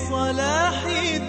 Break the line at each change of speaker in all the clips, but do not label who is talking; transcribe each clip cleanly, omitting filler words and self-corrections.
بالصلاح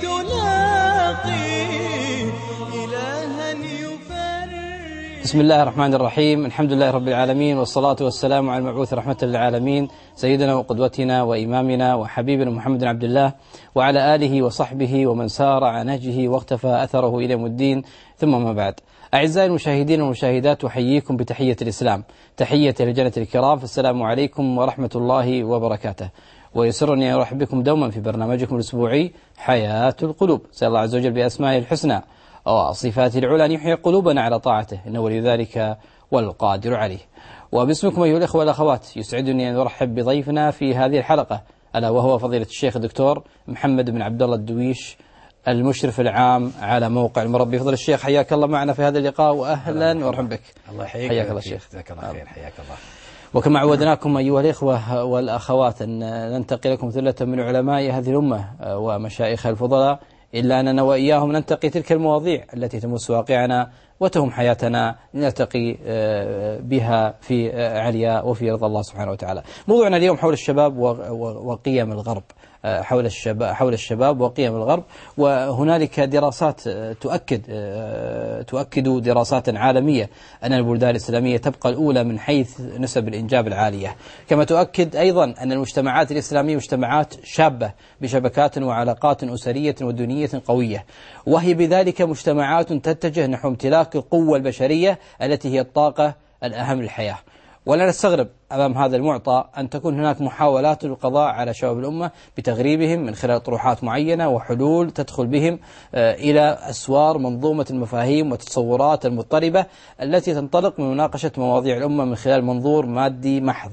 تلاقي إلها يفرج.
بسم الله الرحمن الرحيم. الحمد لله رب العالمين، والصلاة والسلام على المبعوث رحمة للعالمين سيدنا وقدوتنا وإمامنا وحبيبنا محمد عبد الله وعلى آله وصحبه ومن سار على نهجه واقتفى أثره إلى يوم الدين، ثم ما بعد. أعزائي المشاهدين والمشاهدات، أحييكم بتحية الإسلام، تحية لجنة الكرام، فالسلام عليكم ورحمة الله وبركاته. ويسرني أن أرحب بكم دوما في برنامجكم الأسبوعي حياة القلوب. سأل الله عز وجل بأسمائه الحسنى وصفاته العلى أن يحيي قلوبنا على طاعته، إنه ولي ذلك والقادر عليه. وباسمكم أيها الأخوة والأخوات، يسعدني أن أرحب بضيفنا في هذه الحلقة، ألا وهو فضيلة الشيخ الدكتور محمد بن عبد الله الدويش، المشرف العام على موقع المربي. فضل الشيخ، حياك الله معنا في هذا اللقاء، وأهلا ومرحبا بك.
الله يحييك.
حياك الله الشيخ.
جزاك الله خير. حياك الله.
وكما عودناكم أيها الإخوة والأخوات أن ننتقي لكم ثلة من علماء هذه الأمة ومشايخ الفضلاء، إلا أننا وإياهم ننتقي تلك المواضيع التي تمس واقعنا وتهم حياتنا، نلتقي بها في علياء وفي رضا الله سبحانه وتعالى. موضوعنا اليوم حول الشباب وقيم الغرب، حول الشباب وقيم الغرب. وهنالك دراسات تؤكد دراسات عالمية أن البلدان الإسلامية تبقى الأولى من حيث نسب الإنجاب العالية، كما تؤكد أيضا أن المجتمعات الإسلامية مجتمعات شابة بشبكات وعلاقات أسرية ودينية قوية، وهي بذلك مجتمعات تتجه نحو امتلاك القوة البشرية التي هي الطاقة الأهم للحياة. ولا نستغرب أمام هذا المعطى أن تكون هناك محاولات للقضاء على شباب الأمة بتغريبهم من خلال طروحات معينة وحلول تدخل بهم إلى أسوار منظومة المفاهيم والتصورات المضطربة التي تنطلق من مناقشة مواضيع الأمة من خلال منظور مادي محض،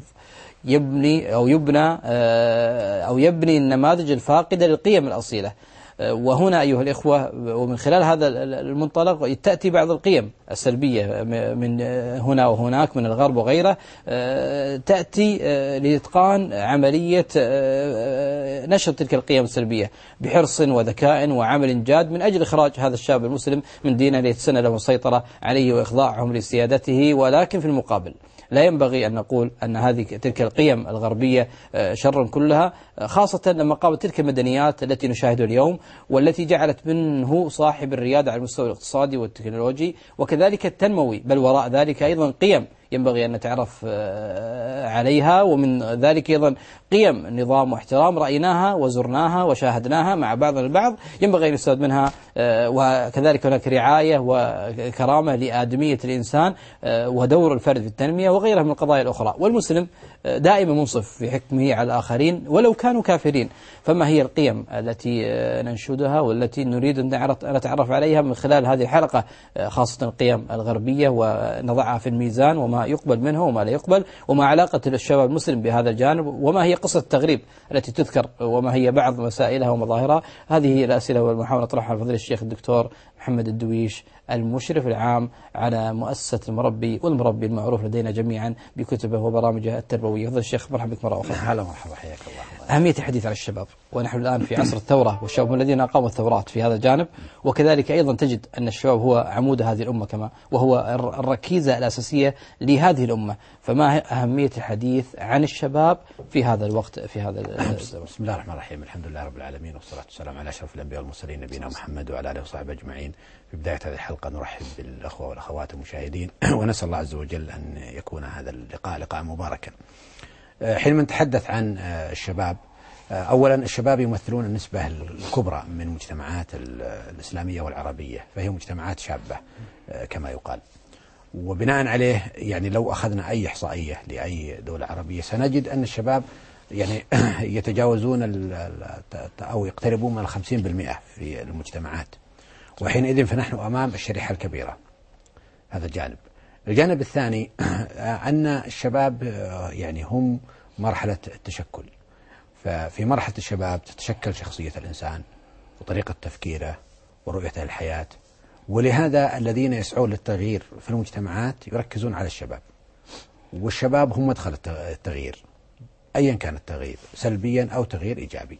يبني النماذج الفاقدة للقيم الأصيلة. وهنا أيها الإخوة، ومن خلال هذا المنطلق تأتي بعض القيم السلبية من هنا وهناك من الغرب وغيره، تأتي لإتقان عملية نشر تلك القيم السلبية بحرص وذكاء وعمل جاد من أجل إخراج هذا الشاب المسلم من دينه ليتسنى له السيطرة عليه وإخضاعهم لسيادته. ولكن في المقابل لا ينبغي أن نقول أن تلك القيم الغربية شر كلها، خاصة لما قامت تلك المدنيات التي نشاهدها اليوم، والتي جعلت منه صاحب الريادة على المستوى الاقتصادي والتكنولوجي وكذلك التنموي، بل وراء ذلك أيضا قيم ينبغي أن نتعرف عليها، ومن ذلك أيضا قيم نظام واحترام رأيناها وزرناها وشاهدناها مع بعضنا البعض ينبغي أن يستفاد منها. وكذلك هناك رعاية وكرامة لآدمية الإنسان ودور الفرد في التنمية وغيرها من القضايا الأخرى. والمسلم دائما منصف في حكمه على الآخرين ولو كانوا كافرين. فما هي القيم التي ننشدها والتي نريد أن نتعرف عليها من خلال هذه الحلقة، خاصة القيم الغربية، ونضعها في الميزان وما يقبل منه وما لا يقبل، وما علاقة الشباب المسلم بهذا الجانب، وما هي قصة التغريب التي تذكر، وما هي بعض مسائلها ومظاهرها. هذه هي الأسئلة والمحاولة طرحها فضيلة الشيخ الدكتور محمد الدويش، المشرف العام على مؤسسة المربي والمربي المعروف لدينا جميعا بكتبه وبرامجه التربوية. فضيلة الشيخ، مرحبا بك مرة أخرى.
هلا مرحبا، حياك الله.
أهمية الحديث عن الشباب، ونحن الآن في عصر الثورة، والشباب الذين أقاموا الثورات في هذا الجانب، وكذلك أيضا تجد أن الشباب هو عمود هذه الأمة كما وهو الركيزة الأساسية لهذه الأمة. فما أهمية الحديث عن الشباب في هذا الوقت في هذا
بسم الله الرحمن الرحيم. الحمد لله رب العالمين، والصلاة والسلام على أشرف الأنبياء والمرسلين نبينا محمد وعلى آله وصحبه أجمعين. في بداية هذه الحلقة نرحب بالأخوة والأخوات المشاهدين ونسأل الله عز وجل أن يكون هذا اللقاء لقاء مباركا. حينما نتحدث عن الشباب، أولا الشباب يمثلون النسبة الكبرى من المجتمعات الإسلامية والعربية، فهي مجتمعات شابة كما يقال. وبناء عليه يعني لو أخذنا أي إحصائية لأي دولة عربية سنجد أن الشباب يعني يتجاوزون أو يقتربون من 50% في المجتمعات، وحينئذ فنحن أمام الشريحة الكبيرة. هذا الجانب. الجانب الثاني أن الشباب يعني هم مرحلة التشكل، ففي مرحلة الشباب تتشكل شخصية الإنسان وطريقة تفكيره ورؤيته للحياة، ولهذا الذين يسعون للتغيير في المجتمعات يركزون على الشباب، والشباب هم مدخل التغيير أيا كان التغيير، سلبيا أو تغيير إيجابي.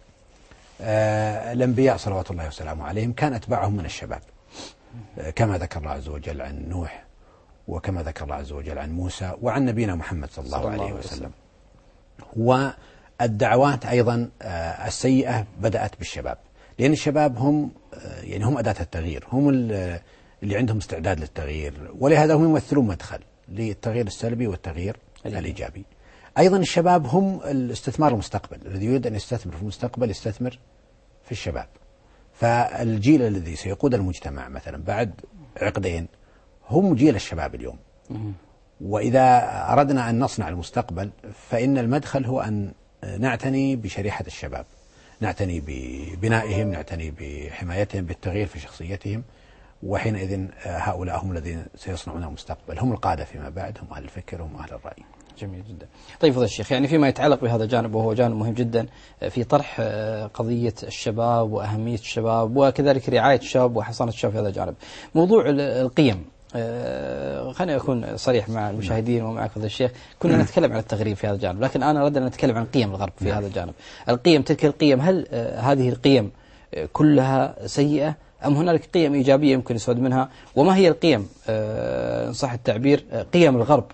الأنبياء صلوات الله وسلامه عليهم كان أتباعهم من الشباب، كما ذكر الله عز وجل عن نوح، وكما ذكر الله عز وجل عن موسى، وعن نبينا محمد صلى الله عليه وسلم. الدعوات أيضا السيئة بدأت بالشباب، لأن الشباب هم يعني هم أداة التغيير، هم اللي عندهم استعداد للتغيير، ولهذا هم يمثلون مدخل للتغيير السلبي والتغيير الإيجابي. أيضا الشباب هم الاستثمار المستقبل، الذي يريد أن يستثمر في المستقبل يستثمر في الشباب. فالجيل الذي سيقود المجتمع مثلا بعد عقدين هم جيل الشباب اليوم. وإذا أردنا أن نصنع المستقبل فإن المدخل هو أن نعتني بشريحة الشباب، نعتني ببنائهم، نعتني بحمايتهم، بالتغيير في شخصيتهم، وحينئذ هؤلاء هم الذين سيصنعون المستقبل، هم القادة فيما بعد، هم أهل الفكر، هم أهل الرأي.
جميل جدا. طيب فضل الشيخ، يعني فيما يتعلق بهذا الجانب وهو جانب مهم جدا في طرح قضية الشباب وأهمية الشباب وكذلك رعاية الشباب وحصانة الشباب في هذا الجانب، موضوع القيم. خليني أكون صريح مع المشاهدين ومعك فضل الشيخ، كنا نتكلم عن التغريب في هذا الجانب، لكن أنا أريد أن نتكلم عن قيم الغرب في هذا الجانب. القيم، تلك القيم، هل هذه القيم كلها سيئة أم هنالك قيم إيجابية يمكن يستفاد منها؟ وما هي القيم إن صح التعبير قيم الغرب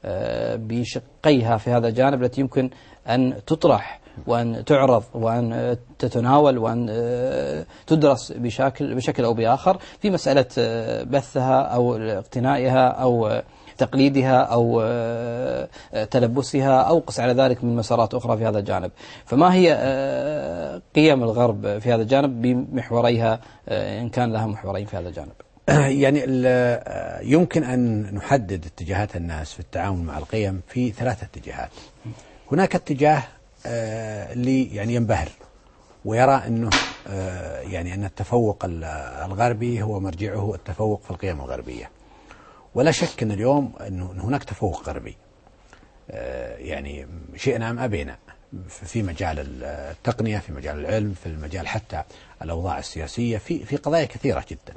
بشقيها في هذا الجانب التي يمكن أن تطرح وأن تعرض وأن تتناول وأن تدرس بشكل أو بآخر في مسألة بثها أو اقتنائها أو تقليدها أو تلبسها أو قس على ذلك من مسارات أخرى في هذا الجانب؟ فما هي قيم الغرب في هذا الجانب بمحوريها إن كان لها محورين في هذا الجانب؟
يعني يمكن أن نحدد اتجاهات الناس في التعامل مع القيم في 3 اتجاهات. هناك اتجاه اللي يعني ينبهر ويرى أنه يعني أن التفوق الغربي هو مرجعه التفوق في القيم الغربية، ولا شك أن اليوم أنه هناك تفوق غربي، يعني شئنا أم أبينا، في مجال التقنية، في مجال العلم، في المجال حتى الأوضاع السياسية، في قضايا كثيرة جدا.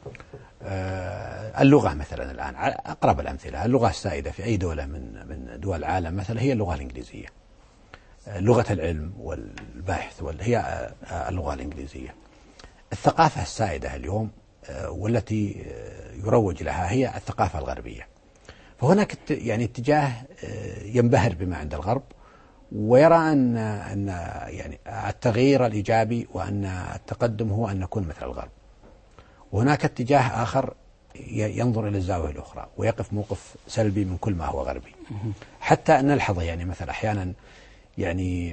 اللغة مثلا الآن أقرب الأمثلة، اللغة السائدة في أي دولة من دول العالم مثلا هي اللغة الإنجليزية. لغة العلم والبحث هي اللغة الإنجليزية. الثقافة السائدة اليوم والتي يروج لها هي الثقافة الغربية. فهناك يعني اتجاه ينبهر بما عند الغرب ويرى أن يعني التغيير الإيجابي وأن التقدم هو أن نكون مثل الغرب. وهناك اتجاه آخر ينظر إلى الزاوية الأخرى ويقف موقف سلبي من كل ما هو غربي. حتى أن نلحظ يعني مثلا أحيانا يعني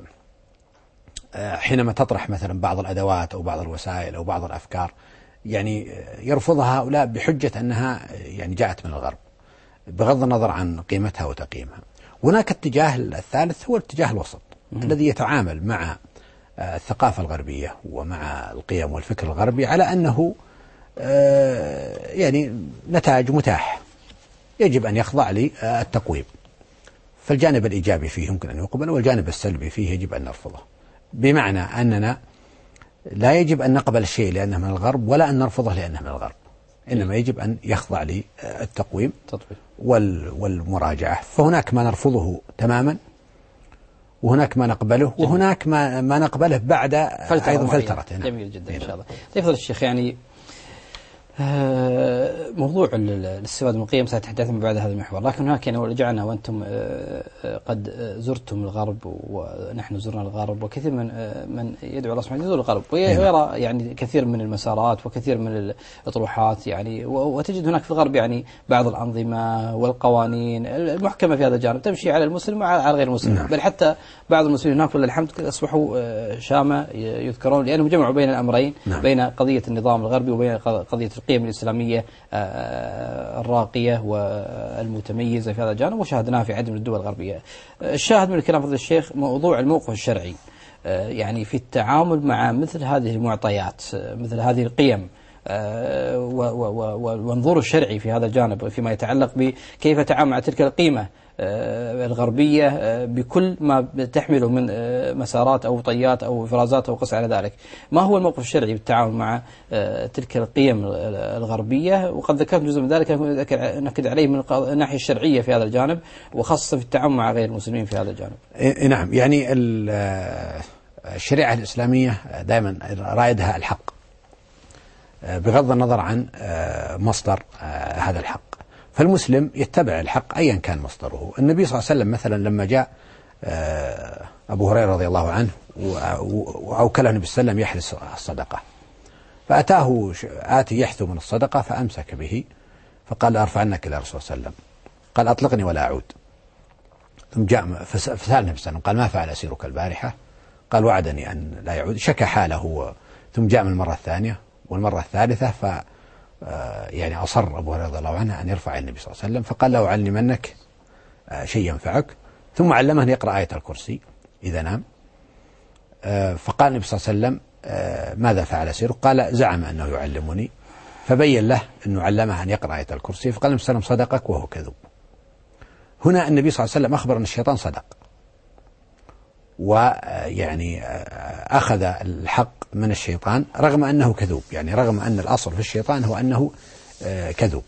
حينما تطرح مثلا بعض الأدوات أو بعض الوسائل أو بعض الأفكار يعني يرفضها هؤلاء بحجة أنها يعني جاءت من الغرب بغض النظر عن قيمتها وتقييمها. هناك اتجاه الثالث هو الاتجاه الوسط الذي يتعامل مع الثقافة الغربية ومع القيم والفكر الغربي على أنه يعني نتاج متاح يجب أن يخضع للتقويم، فالجانب الإيجابي فيه يمكن أن يقبل والجانب السلبي فيه يجب أن نرفضه، بمعنى أننا لا يجب أن نقبل الشيء لأنه من الغرب ولا أن نرفضه لأنه من الغرب، إنما يجب أن يخضع للتقويم والمراجعة. فهناك ما نرفضه تماما وهناك ما نقبله وهناك ما نقبله بعد أيضا فلترة.
جميل جدا إن شاء الله. تفضل الشيخ، يعني موضوع الاستفادة من القيم سأتحدث من بعد هذا المحور، لكن هناك يعني رجعنا وأنتم قد زرتم الغرب ونحن زرنا الغرب، وكثير من يدعو الله سبحانه يزور الغرب ويرى يعني كثير من المسارات وكثير من الأطروحات يعني، وتجد هناك في الغرب يعني بعض الأنظمة والقوانين المحكمة في هذا الجانب تمشي على المسلم وعلى غير المسلم. نعم. بل حتى بعض المسلمين هناك ولله الحمد أصبحوا شامة يذكرون لأنهم جمعوا بين الأمرين. نعم. بين قضية النظام الغربي وبين قضية القيم الإسلامية الراقية والمتميزة في هذا الجانب، وشاهدناها في عدد من الدول الغربية. الشاهد من الكلام فضل الشيخ موضوع الموقف الشرعي يعني في التعامل مع مثل هذه المعطيات، مثل هذه القيم، والمنظور الشرعي في هذا الجانب فيما يتعلق بكيف تعامل مع تلك القيمة الغربية بكل ما تحمله من مسارات أو طيات أو إفرازات أو قس على ذلك. ما هو الموقف الشرعي بالتعامل مع تلك القيم الغربية؟ وقد ذكرت جزء من ذلك نكد عليه من الناحية الشرعية في هذا الجانب، وخاصة في التعامل مع غير المسلمين في هذا الجانب.
نعم، يعني الشريعة الإسلامية دائما رائدها الحق بغض النظر عن مصدر هذا الحق، فالمسلم يتبع الحق أيا كان مصدره. النبي صلى الله عليه وسلم مثلا لما جاء أبو هريرة رضي الله عنه وأوكله النبي صلى الله عليه وسلم يحرس الصدقة، فأتاه آتي يحثو من الصدقة فأمسك به فقال أرفعنك إلى رسول الله صلى الله عليه وسلم، قال أطلقني ولا أعود. ثم جاء فسأل النبي صلى الله عليه وسلم قال ما فعل أسيرك البارحة؟ قال وعدني أن لا يعود، شكى حاله. ثم جاء من المرة الثانية والمرة الثالثة يعني أصر أبو هريرة رضي الله عنه أن يرفع النبي صلى الله عليه وسلم، فقال له علمنك شيء ينفعك، ثم علمه أن يقرأ آية الكرسي إذا نام. فقال النبي صلى الله عليه وسلم ماذا فعل أسيرك؟ قال زعم أنه يعلمني، فبين له أنه علمه أن يقرأ آية الكرسي، فقال النبي صلى الله عليه وسلم صدقك وهو كذوب. هنا النبي صلى الله عليه وسلم أخبر أن الشيطان صدق، ويعني أخذ الحق من الشيطان رغم أنه كذوب، يعني رغم أن الأصل في الشيطان هو أنه كذوب.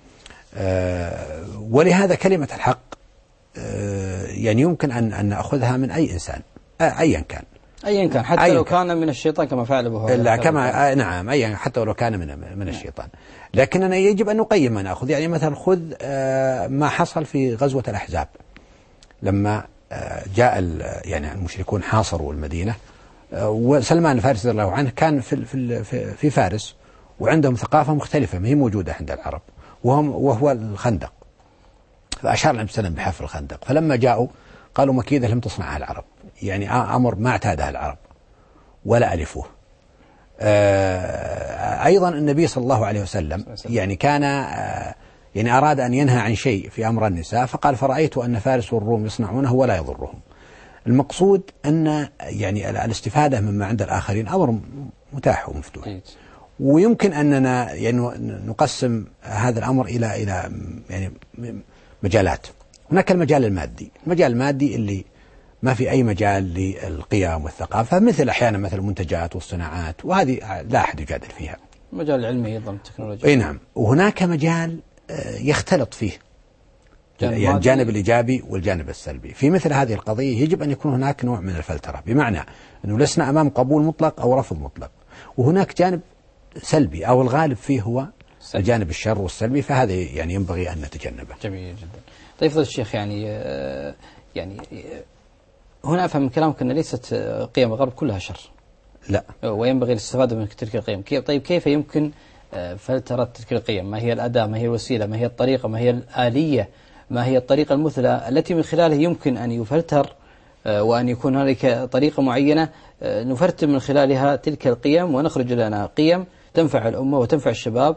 ولهذا كلمة الحق يعني يمكن أن نأخذها من أي إنسان أيا كان
حتى لو كان من الشيطان كما فعل أبو هريرة.
كما نعم حتى لو كان من الشيطان، لكننا يجب أن نقيم ما نأخذ. يعني مثلا خذ ما حصل في غزوة الأحزاب لما جاء يعني المشركون حاصروا المدينة، وسلمان الفارسي رضي الله عنه كان في فارس، وعندهم ثقافة مختلفة ما هي موجودة عند العرب، وهو الخندق. فأشار النبي صلى الله عليه وسلم بحفر الخندق، فلما جاءوا قالوا مكيدة لم تصنعها العرب، يعني أمر ما اعتادها العرب ولا ألفوه. أيضا النبي صلى الله عليه وسلم يعني كان يعني أراد أن ينهى عن شيء في أمر النساء، فقال فرأيت أن فارس والروم يصنعونه ولا يضرهم. المقصود أن يعني الاستفادة مما عند الآخرين أمر متاح ومفتوح، ويمكن أننا يعني نقسم هذا الأمر إلى يعني مجالات. هناك المجال المادي اللي ما في أي مجال للقيم والثقافة، مثل أحيانا مثل المنتجات والصناعات، وهذه لا أحد يجادل فيها.
مجال العلمي أيضا التكنولوجيا.
أي نعم. وهناك مجال يختلط فيه يعني الجانب الإيجابي والجانب السلبي. في مثل هذه القضية يجب أن يكون هناك نوع من الفلترة، بمعنى أنه لسنا أمام قبول مطلق أو رفض مطلق، وهناك جانب سلبي أو الغالب فيه هو الجانب الشر والسلبي، فهذا يعني ينبغي أن نتجنبه.
جميل جدا. طيب فضيلة الشيخ، يعني هنا أفهم من كلامك أن ليست قيم الغرب كلها شر،
لا،
وينبغي الاستفادة من تلك القيم. طيب كيف يمكن فلترة تلك القيم؟ ما هي الأداة؟ ما هي الوسيلة؟ ما هي الطريقة؟ ما هي الآلية؟ ما هي الطريقة المثلى التي من خلالها يمكن أن يفلتر وأن يكون هناك طريقة معينة نفلتر من خلالها تلك القيم ونخرج لنا قيم تنفع الأمة وتنفع الشباب،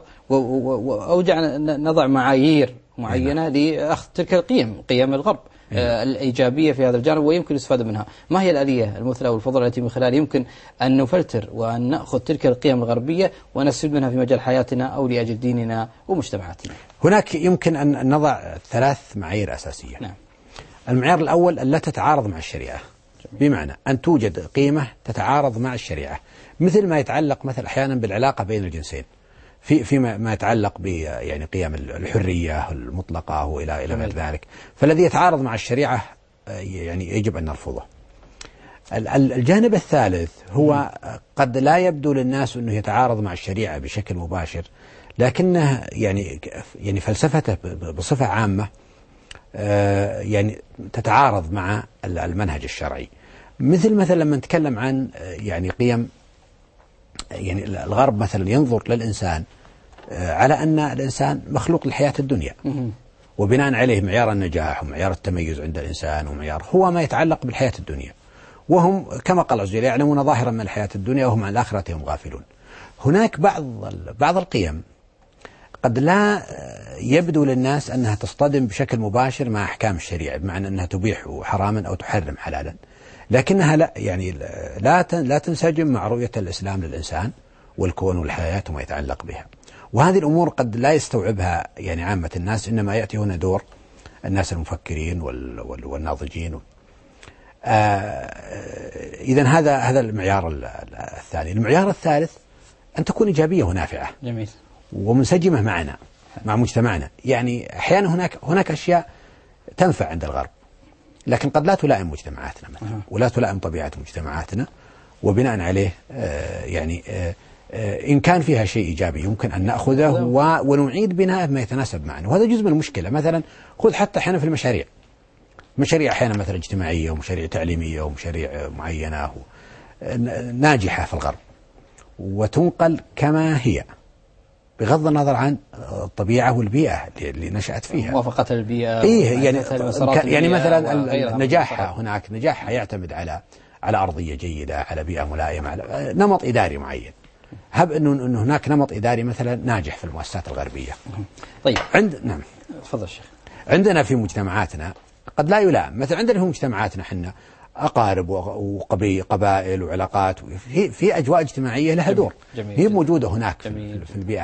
نضع معايير معينة لأخذ تلك القيم، قيم الغرب الإيجابية في هذا الجانب، ويمكن الاستفادة منها. ما هي الآلية المثلى والفضل التي من خلالها يمكن أن نفلتر وأن نأخذ تلك القيم الغربية ونستفيد منها في مجال حياتنا أو لأجل ديننا ومجتمعاتنا؟
هناك يمكن أن نضع 3 معايير أساسية.
نعم.
المعيار الأول ألا تتعارض مع الشريعة، بمعنى أن توجد قيمة تتعارض مع الشريعة، مثل ما يتعلق مثل أحيانا بالعلاقة بين الجنسين، فيما يتعلق ب يعني قيم الحرية المطلقة وإلى غير ذلك، فالذي يتعارض مع الشريعة يعني يجب أن نرفضه. الجانب الثالث هو قد لا يبدو للناس أنه يتعارض مع الشريعة بشكل مباشر، لكنه يعني فلسفته بصفة عامة يعني تتعارض مع المنهج الشرعي. مثلا لما نتكلم عن يعني قيم، يعني الغرب مثلا ينظر للإنسان على أن الإنسان مخلوق للحياة الدنيا، وبناء عليه معيار النجاح ومعيار التميز عند الإنسان ومعيار هو ما يتعلق بالحياة الدنيا، وهم كما قال عز وجل يعلمون ظاهرا من الحياة الدنيا وهم عن الآخرة هم غافلون. هناك بعض القيم قد لا يبدو للناس أنها تصطدم بشكل مباشر مع أحكام الشريعة، بمعنى أنها تبيح حراما أو تحرم حلالا، لكنها لا يعني لا تنسجم مع رؤية الإسلام للإنسان والكون والحياة وما يتعلق بها. وهذه الأمور قد لا يستوعبها يعني عامة الناس، إنما يأتي هنا دور الناس المفكرين والناضجين. إذن هذا المعيار الثاني. المعيار الثالث أن تكون إيجابية ونافعة.
جميل.
ومنسجمة معنا مع مجتمعنا. يعني أحيانا هناك أشياء تنفع عند الغرب لكن قد لا تلائم مجتمعاتنا مثلا، ولا تلائم طبيعة مجتمعاتنا، وبناء عليه يعني إن كان فيها شيء إيجابي يمكن أن نأخذه ونعيد بناءه ما يتناسب معنا، وهذا جزء من المشكلة. مثلا خذ حتى أحيانا في المشاريع، مشاريع أحيانا مثلا اجتماعية ومشاريع تعليمية ومشاريع معينة ناجحة في الغرب وتنقل كما هي بغض النظر عن الطبيعة والبيئة اللي نشأت فيها،
موافقة البيئة.
إيه يعني مثلا النجاح هناك نجاح يعتمد على أرضية جيدة، على بيئة ملائمة، على نمط إداري معين. هب أنه هناك نمط إداري مثلا ناجح في المؤسسات الغربية.
طيب
نعم
تفضل شيخ.
عندنا في مجتمعاتنا قد لا يلام، مثلا عندنا في مجتمعاتنا حنا أقارب وقبائل وعلاقات، في أجواء اجتماعية لها دور، هي موجودة هناك في البيئة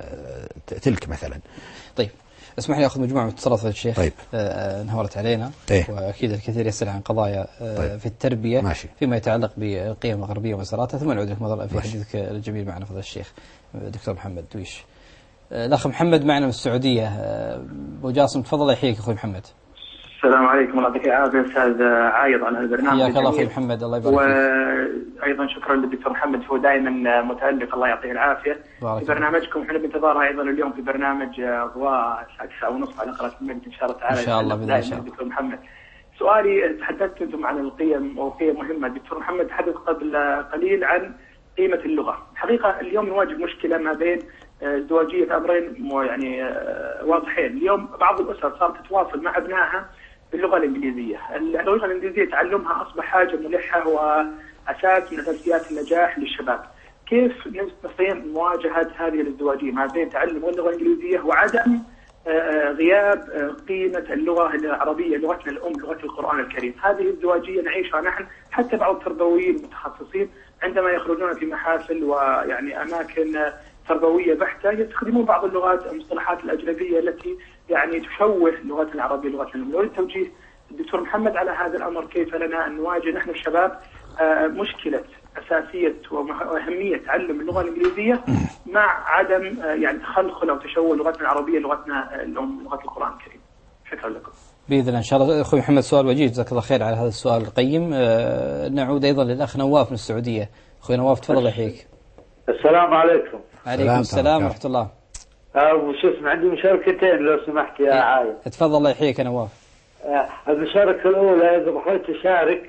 تلك مثلا.
طيب اسمح لي أخذ مجموعة من اتصالات يا شيخ.
طيب.
انهورت علينا. وأكيد الكثير يسأل عن قضايا في التربية.
ماشي.
فيما يتعلق بالقيم الغربية ومساراتها، ثم نعود لك مرة في حديثك الجميل معنا فضل الشيخ دكتور محمد دويش. الأخ محمد معنا من السعودية. أبو جاسم تفضل يحييك أخوي محمد.
السلام عليكم، الله يعطيك العافية أستاذ عايض على البرنامج.
حياك الله أخوي محمد، الله يبارك فيك.
وأيضا شكرا للدكتور محمد، هو دائما متألق، الله يعطيه العافية في برنامجكم. احنا بانتظار أيضا اليوم في برنامج أضواء الساعة 9:30 على قناة المجد إن شاء الله تعالى.
إن شاء الله بإذن الله.
دكتور محمد، سؤالي، تحدثت أنتم عن القيم وقيم مهمة. دكتور محمد تحدث قبل قليل عن قيمة اللغة. حقيقة اليوم نواجه مشكلة ما بين ازدواجية أمرين يعني واضحين. اليوم بعض الأسر صارت تتواصل مع أبنائها باللغة الإنجليزية. اللغة الإنجليزية تعلمها أصبح حاجة ملحة وأساس من أساسيات النجاح للشباب. كيف نستطيع مواجهة هذه الازدواجية ما بين تعلم اللغة الإنجليزية وعدم غياب قيمة اللغة العربية، لغتنا الأم، لغة القرآن الكريم؟ هذه الازدواجية نعيشها نحن، حتى بعض التربويين المتخصصين عندما يخرجون في محافل ويعني أماكن تربوية بحتة يستخدمون بعض اللغات المصطلحات الأجنبية التي يعني تشوه لغتنا العربية لغتنا الأم. نريد توجيه الدكتور محمد على هذا الأمر، كيف لنا أن نواجه نحن الشباب مشكلة أساسية وأهمية تعلم اللغة الإنجليزية مع عدم يعني تخلخل أو تشوه لغتنا العربية لغتنا الأم، لغة القرآن الكريم. شكرا لكم.
بإذن الله إن شاء الله. أخوي محمد سؤال وجيه، جزاك الله خير على هذا السؤال القيم. نعود أيضا للأخ نواف من السعودية. أخوي نواف تفضل يحييك.
السلام عليكم.
عليكم السلام ورحمة الله.
وش اسمه، عندي مشاركتين لو سمحت يا عايد.
تفضل الله يحييك يا نواف.
المشاركة الأولى إذا بغيت أشارك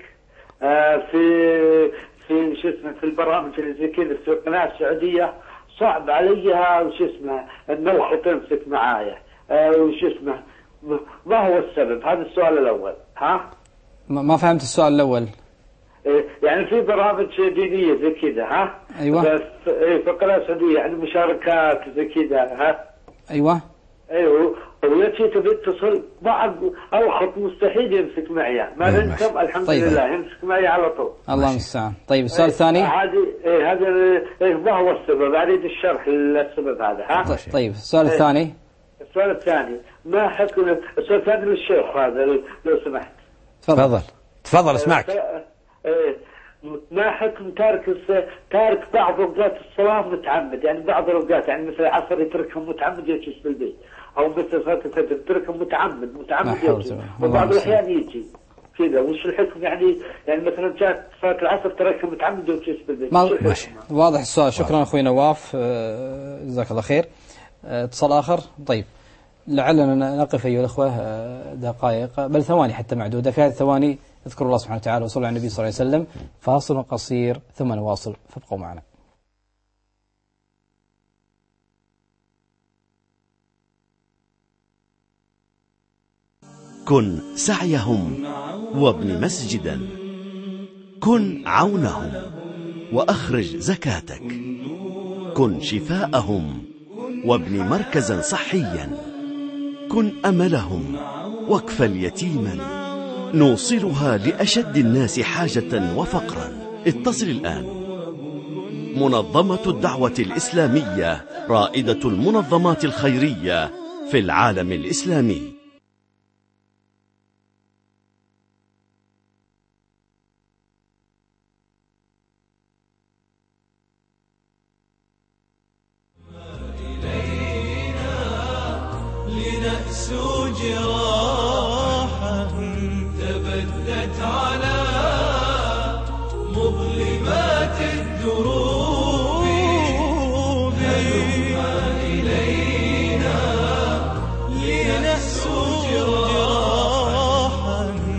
في شو اسمه في البرامج اللي زي كذا في القناة السعودية، صعب عليها وش اسمه الملح تمسك معايا وش اسمه، ما هو السبب؟ هذا السؤال الأول.
ما فهمت السؤال الأول.
يعني في برامج دينية زي كذا
أيوة.
في القناة السعودية يعني مشاركات زي كذا
أيوة.
ويجي تبي اتصل بعض او خط مستحيل يمسك معي، ما بينكم الحمد لله يمسك معي على طول.
الله المستعان. طيب السؤال الثاني.
هذا ما هو السبب؟ اريد الشرح للسبب هذا.
طيب السؤال الثاني.
السؤال الثاني ما حكم السؤال الثاني للشيخ هذا لو سمحت.
تفضل اسمعك.
ما حكم تارك بعض اوقات الصلاه متعمد؟ يعني بعض الاوقات يعني مثل العصر يتركهم متعمد يجلس في البيت، او مثل صلاه الفجر يتركهم متعمد يجلس، وبعض الاحيان يجي كذا. وش الحكم يعني مثلا جاءت صلاه العصر تركهم متعمد يجلس في البيت؟
ماشي واضح السؤال. شكرا اخوي نواف، جزاك الله خير. اتصال اخر. طيب لعلنا نقف ايها الاخوه دقائق بل ثواني حتى معدوده. في هذه الثواني اذكروا الله سبحانه وتعالى وصلوا على النبي صلى الله عليه وسلم. فاصل قصير ثم نواصل، فابقوا معنا.
كن سعيهم وابن مسجدا، كن عونهم وأخرج زكاتك، كن شفاءهم وابن مركزا صحيا، كن أملهم واكفل يتيما، نوصلها لأشد الناس حاجة وفقرا. اتصل الآن. منظمة الدعوة الإسلامية رائدة المنظمات الخيرية في العالم الإسلامي.
لنأسوا جراحا تبدت على مظلمات الدروب، هلما إلينا لنأسوا جراحا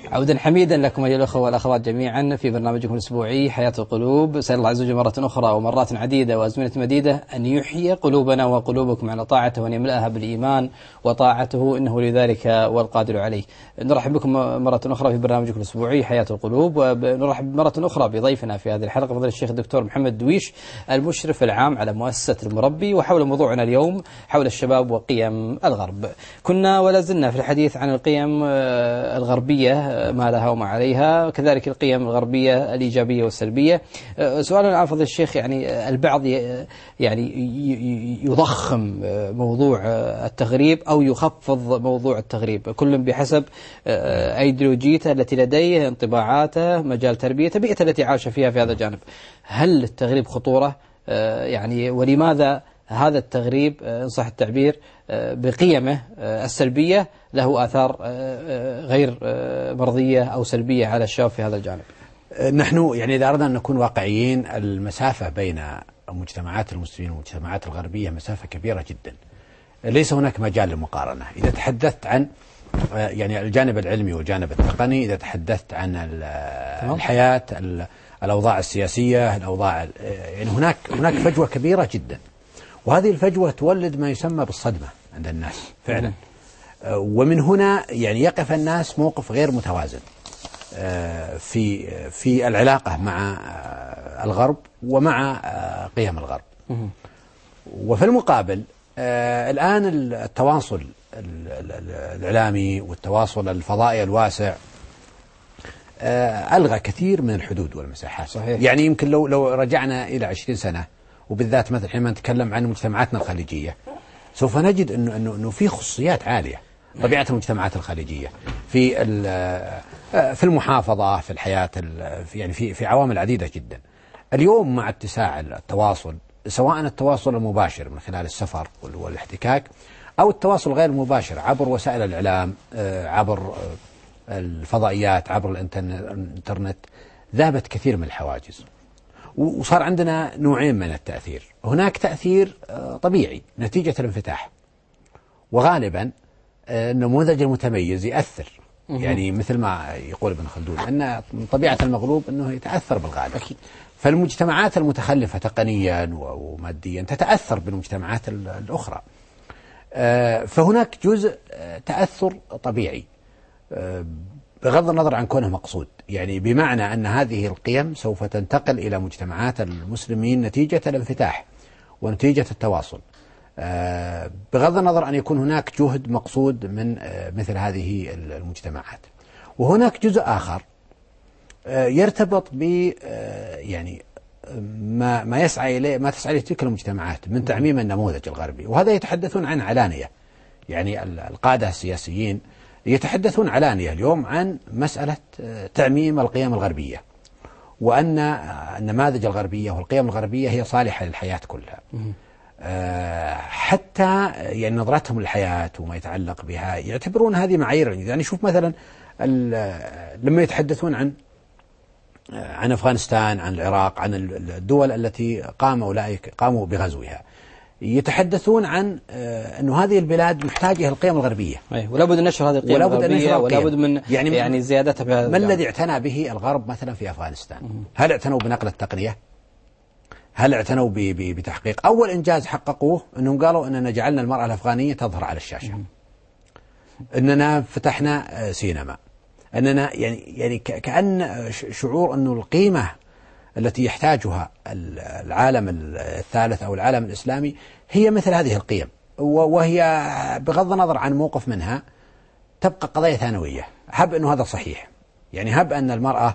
عودا حميدا لكم أيها الأخوة والأخوات جميعا في برنامجكم الأسبوعي حياة القلوب. سأل الله عز وجل مرة أخرى ومرات عديدة وأزمنة مديدة أن يحيي قلوبنا وقلوبكم على طاعته وأن يملأها بالإيمان وطاعته إنه لذلك والقادر عليه. نرحب بكم مرة أخرى في برنامجكم الأسبوعي حياة القلوب، ونرحب مرة أخرى بضيفنا في هذه الحلقة فضيلة الشيخ الدكتور محمد دويش المشرف العام على مؤسسة المربي، وحول موضوعنا اليوم حول الشباب وقيم الغرب. كنا ولا زلنا في الحديث عن القيم الغربية ما لها وما عليها، كذلك القيم الغربية الإيجابية والسلبية. سؤالنا الآن فضيلة الشيخ، يعني البعض يعني يضخم موضوع التغريب أو يخفض موضوع التغريب، كل بحسب أيديولوجيته التي لديه، انطباعاته، مجال تربيته، بيئة التي عاش فيها في هذا الجانب. هل التغريب خطورة؟ يعني ولماذا هذا التغريب إن صح التعبير بقيمه السلبية له آثار غير مرضية أو سلبية على الشباب في هذا الجانب؟
نحن يعني إذا أردنا أن نكون واقعيين، المسافة بين مجتمعات المسلمين والمجتمعات الغربية مسافة كبيرة جدا، ليس هناك مجال للمقارنة. إذا تحدثت عن يعني الجانب العلمي والجانب التقني، إذا تحدثت عن الحياة، الأوضاع السياسية، الأوضاع يعني هناك فجوة كبيرة جدا، وهذه الفجوة تولد ما يسمى بالصدمة عند الناس فعلا. ومن هنا يعني يقف الناس موقف غير متوازن في العلاقة مع الغرب ومع قيم الغرب. وفي المقابل الآن التواصل الإعلامي والتواصل الفضائي الواسع ألغى كثير من الحدود والمساحات.
صحيح.
يعني يمكن لو رجعنا إلى 20 سنة، وبالذات مثلا حينما نتكلم عن مجتمعاتنا الخليجية، سوف نجد أنه في خصوصيات عالية. طبيعة المجتمعات الخليجية في المحافظة، في الحياة، يعني في عوامل عديدة جدا. اليوم مع اتساع التواصل، سواء التواصل المباشر من خلال السفر والاحتكاك، أو التواصل غير المباشر عبر وسائل الإعلام، عبر الفضائيات، عبر الإنترنت، ذابت كثير من الحواجز. وصار عندنا نوعين من التأثير. هناك تأثير طبيعي نتيجة الانفتاح، وغالبا النموذج المتميز يأثر، يعني مثل ما يقول ابن خلدون أن طبيعة المغلوب أنه يتأثر بالغالب. فالمجتمعات المتخلفة تقنيا وماديا تتأثر بالمجتمعات الأخرى. فهناك جزء تأثر طبيعي بغض النظر عن كونه مقصود، يعني بمعنى أن هذه القيم سوف تنتقل إلى مجتمعات المسلمين نتيجة الانفتاح ونتيجة التواصل، بغض النظر أن يكون هناك جهد مقصود من مثل هذه المجتمعات. وهناك جزء آخر يرتبط ب يعني ما يسعى إليه، ما تسعى إليه تلك المجتمعات من تعميم النموذج الغربي، وهذا يتحدثون عن علانية. يعني القادة السياسيين يتحدثون علانية اليوم عن مسألة تعميم القيم الغربية، وأن النماذج الغربية والقيم الغربية هي صالحة للحياة كلها. حتى يعني نظرتهم للحياة وما يتعلق بها يعتبرون هذه معايير. يعني شوف مثلا لما يتحدثون عن أفغانستان، عن العراق، عن الدول التي قاموا بغزوها، يتحدثون عن أنه هذه البلاد محتاجة القيم الغربية،
ولا بد من نشر هذه القيم الغربية، ولا بد من يعني زيادتها بهذا.
ما الذي اعتنى به الغرب مثلا في أفغانستان؟ هل اعتنوا بنقل التقنية؟ هل اعتنوا بتحقيق؟ أول إنجاز حققوه أنهم قالوا أننا جعلنا المرأة الأفغانية تظهر على الشاشة، أننا فتحنا سينما، أننا يعني كأن شعور أنه القيمة التي يحتاجها العالم الثالث أو العالم الإسلامي هي مثل هذه القيم، وهي بغض النظر عن موقف منها تبقى قضية ثانوية. هب أنه هذا صحيح، يعني هب أن المرأة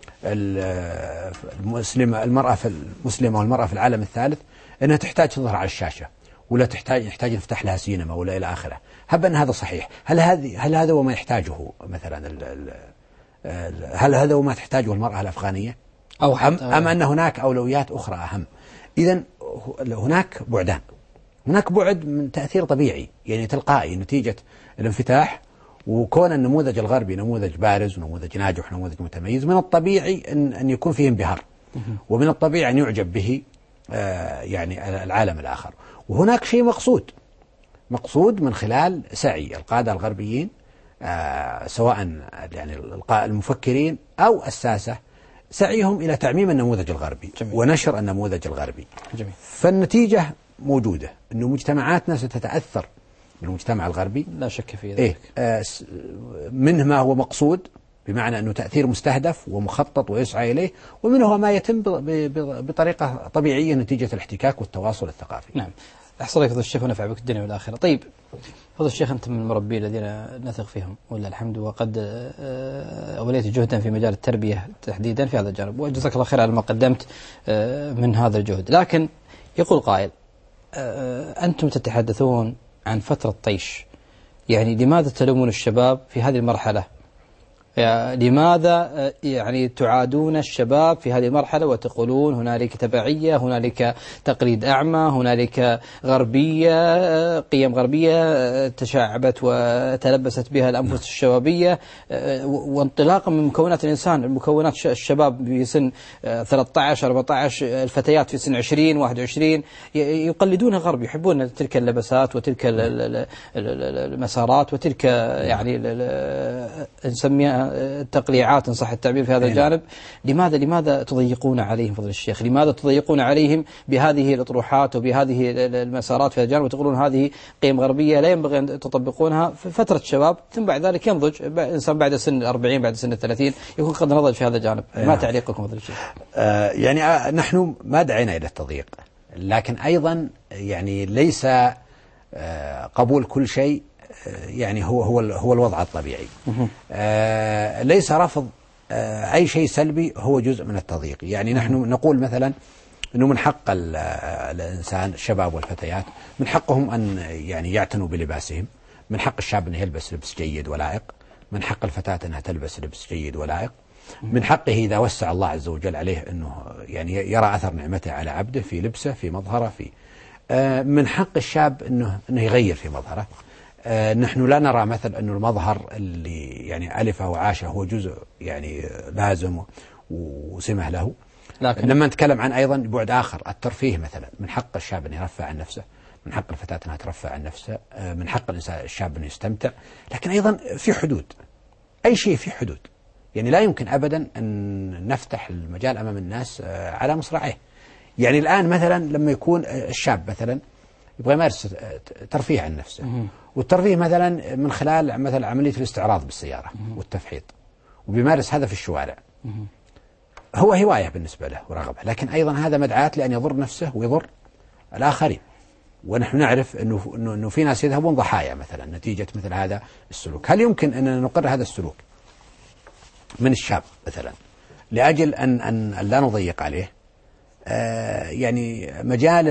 المرأة والمرأة في العالم الثالث أنها تحتاج تظهر على الشاشة، ولا يحتاج نفتح لها سينما ولا إلى آخره. هب أن هذا صحيح، هل هذا هو ما يحتاجه مثلا هل هذا هو ما تحتاجه المرأة الأفغانية، أو أم أن هناك أولويات أخرى أهم؟ إذن هناك بعدان. هناك بعد من تأثير طبيعي يعني تلقائي نتيجة الانفتاح، وكون النموذج الغربي نموذج بارز ونموذج ناجح ونموذج متميز، من الطبيعي أن يكون فيه انبهار، ومن الطبيعي أن يعجب به يعني العالم الآخر. وهناك شيء مقصود من خلال سعي القادة الغربيين سواء يعني المفكرين أو الساسة سعيهم إلى تعميم النموذج الغربي. جميل. ونشر النموذج الغربي.
جميل.
فالنتيجة موجودة، أنه مجتمعاتنا ستتأثر بالمجتمع الغربي،
لا شك في ذلك.
منه ما هو مقصود بمعنى أنه تأثير مستهدف ومخطط ويسعى إليه، ومنه ما يتم بطريقة طبيعية نتيجة الاحتكاك والتواصل الثقافي.
نعم. أحسن لك فضل الشيخ ونفع بك الدنيا والآخرة. طيب فضل الشيخ، أنت من المربين الذين نثق فيهم ولله الحمد، وقد أوليت جهدا في مجال التربية تحديدا في هذا الجانب، وجزاك الله خير على ما قدمت من هذا الجهد. لكن يقول قائل: أنتم تتحدثون عن فترة طيش، يعني لماذا تلومون الشباب في هذه المرحلة؟ لماذا يعني تعادون الشباب في هذه المرحلة وتقولون هنالك تبعية، هنالك تقليد أعمى، هنالك غربية، قيم غربية تشعبت وتلبست بها الأنفس الشبابية، وانطلاقا من مكونات الإنسان، مكونات الشباب في سن 13 14، الفتيات في سن 20 21 يقلدون الغرب، يحبون تلك اللبسات وتلك المسارات وتلك يعني نسميها التقليعات إن صح التعبير في هذا الجانب. لماذا تضيقون عليهم فضل الشيخ؟ لماذا تضيقون عليهم بهذه الأطروحات وبهذه المسارات في هذا الجانب، وتقولون هذه قيم غربية لا ينبغي أن تطبقونها في فترة الشباب، ثم بعد ذلك ينضج الإنسان بعد سن 40 بعد سن 30 يكون قد نضج في هذا الجانب. ما تعليقكم فضل الشيخ؟
يعني نحن ما دعينا إلى التضييق، لكن أيضا يعني ليس قبول كل شيء يعني هو الوضع الطبيعي. ليس رفض أي شيء سلبي هو جزء من التضييق. يعني نحن نقول مثلا أنه من حق الإنسان، الشباب والفتيات، من حقهم أن يعني يعتنوا بلباسهم، من حق الشاب أنه يلبس لبس جيد ولائق، من حق الفتاة أنها تلبس لبس جيد ولائق، من حقه إذا وسع الله عز وجل عليه أنه يعني يرى أثر نعمته على عبده في لبسه، في مظهره، من حق الشاب أنه يغير في مظهره. نحن لا نرى مثل أنه المظهر اللي يعني ألفه وعاشه هو جزء يعني لازم وسمه له. لكن لما نتكلم عن أيضا بعد آخر، الترفيه مثلا، من حق الشاب أن يرفع عن نفسه، من حق الفتاة أنها ترفع عن نفسها، من حق الشاب أن يستمتع، لكن أيضا في حدود. أي شيء في حدود، يعني لا يمكن أبدا أن نفتح المجال أمام الناس على مصراعيه. يعني الآن مثلا لما يكون الشاب مثلا يبغى يمارس ترفيه عن نفسه، والترفيه مثلا من خلال مثلا عملية الاستعراض بالسيارة والتفحيط، وبيمارس هذا في الشوارع، هو هواية بالنسبة له ورغبة، لكن أيضا هذا مدعاة لأن يضر نفسه ويضر الآخرين. ونحن نعرف أنه في ناس يذهبون ضحايا مثلا نتيجة مثل هذا السلوك. هل يمكن أن نقر هذا السلوك من الشاب مثلا لأجل أن لا نضيق عليه؟ يعني مجال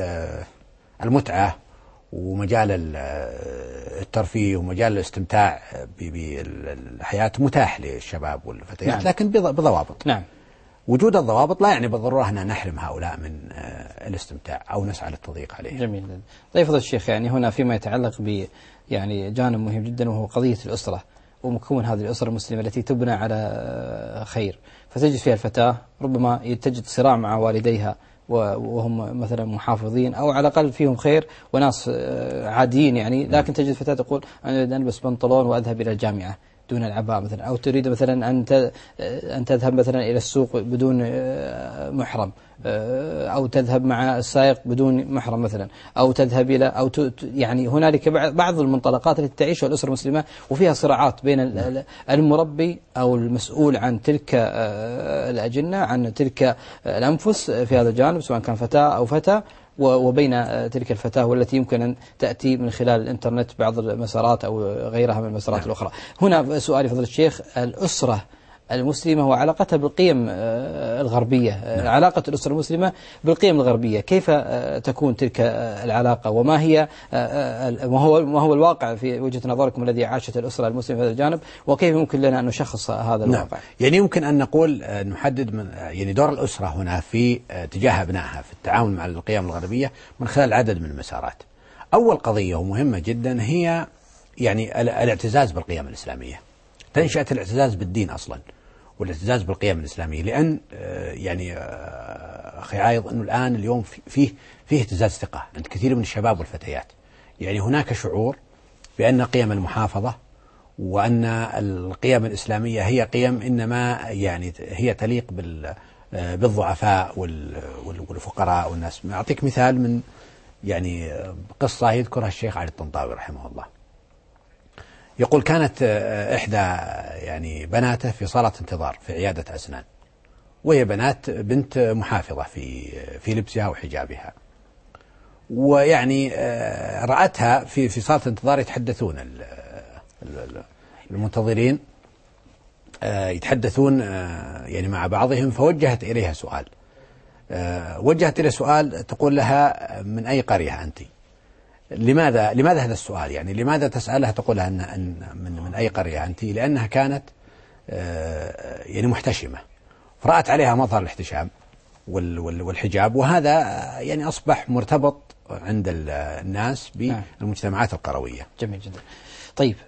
المتعة ومجال الترفيه ومجال الاستمتاع بالحياة متاح للشباب والفتيات. نعم. لكن بضوابط.
نعم.
وجود الضوابط لا يعني بالضرورة أن نحرم هؤلاء من الاستمتاع أو نسعى للتضييق عليه.
جميل. طيب فضل الشيخ، يعني هنا فيما يتعلق يعني جانب مهم جدا، وهو قضية الأسرة ومكون هذه الأسرة المسلمة التي تبنى على خير، فتجد فيها الفتاة ربما تجد صراع مع والديها وهم مثلا محافظين أو على الأقل فيهم خير وناس عاديين يعني، لكن تجد فتاة تقول أنا أريد أن ألبس بنطلون وأذهب إلى الجامعة دون العباءة مثلا، أو تريد مثلا أن تذهب مثلا إلى السوق بدون محرم، أو تذهب مع السائق بدون محرم مثلا، أو تذهب إلى يعني هنالك بعض المنطلقات التي تعيشها الأسرة المسلمة وفيها صراعات بين المربي أو المسؤول عن تلك الأجنة، عن تلك الأنفس في هذا الجانب، سواء كان فتاة أو فتى، وبين تلك الفتاة والتي يمكن أن تأتي من خلال الإنترنت بعض المسارات أو غيرها من المسارات الأخرى. هنا سؤالي فضل الشيخ، الأسرة المسلمة وعلاقتها بالقيم الغربية، علاقة الأسرة المسلمة بالقيم الغربية، كيف تكون تلك العلاقة، وما هي ما هو الواقع في وجهة نظركم الذي عاشت الأسرة المسلمة في هذا الجانب، وكيف ممكن لنا أن نشخص هذا الواقع؟
يعني يمكن أن نقول نحدد يعني دور الأسرة هنا في تجاه أبنائها في التعامل مع القيم الغربية من خلال عدد من المسارات. أول قضية ومهمة جدا هي يعني الاعتزاز بالقيم الإسلامية، تنشأة الاعتزاز بالدين أصلا والاعتزاز بالقيم الإسلامية، لأن يعني أخي عايض أنه الآن اليوم فيه اهتزاز ثقة عند كثير من الشباب والفتيات. يعني هناك شعور بأن قيم المحافظة وأن القيم الإسلامية هي قيم إنما يعني هي تليق بالضعفاء والفقراء والناس. أعطيك مثال من يعني قصة يذكرها الشيخ علي الطنطاوي رحمه الله. يقول كانت إحدى يعني بناته في صالة انتظار في عيادة أسنان، وهي بنت محافظة في لبسها وحجابها، ويعني رأتها في صالة انتظار يتحدثون المنتظرين يتحدثون يعني مع بعضهم، فوجهت إليها سؤال. وجهت إلى سؤال تقول لها: من أي قرية أنت؟ لماذا هذا السؤال؟ يعني لماذا تسألها تقول لها أن من أي قرية أنت؟ لأنها كانت يعني محتشمة، فرأت عليها مظهر الاحتشام والحجاب، وهذا يعني أصبح مرتبط عند الناس بالمجتمعات القروية.
جميل جدا. طيب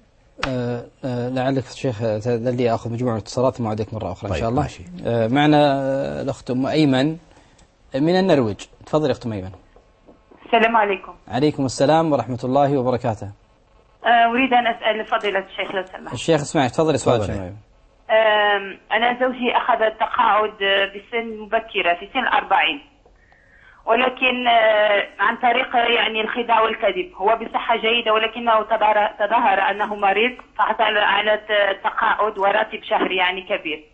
لعلك الشيخ لي أخذ مجموعة اتصالات ثم أعودك مرة أخرى. طيب إن شاء الله. ماشي. معنا الأخت أم أيمن من النرويج. تفضل أخت أم أيمن.
السلام عليكم.
عليكم السلام ورحمة الله وبركاته.
أريد أن أسأل فضيلة الشيخ لو سمحت.
الشيخ اسمعك، تفضل سؤالك.
أنا زوجي أخذ التقاعد بسن مبكرة في سن 40، ولكن عن طريق يعني الخداع والكذب. هو بصحة جيدة ولكنه تظاهر أنه مريض، فحصل على تقاعد وراتب شهري يعني كبير.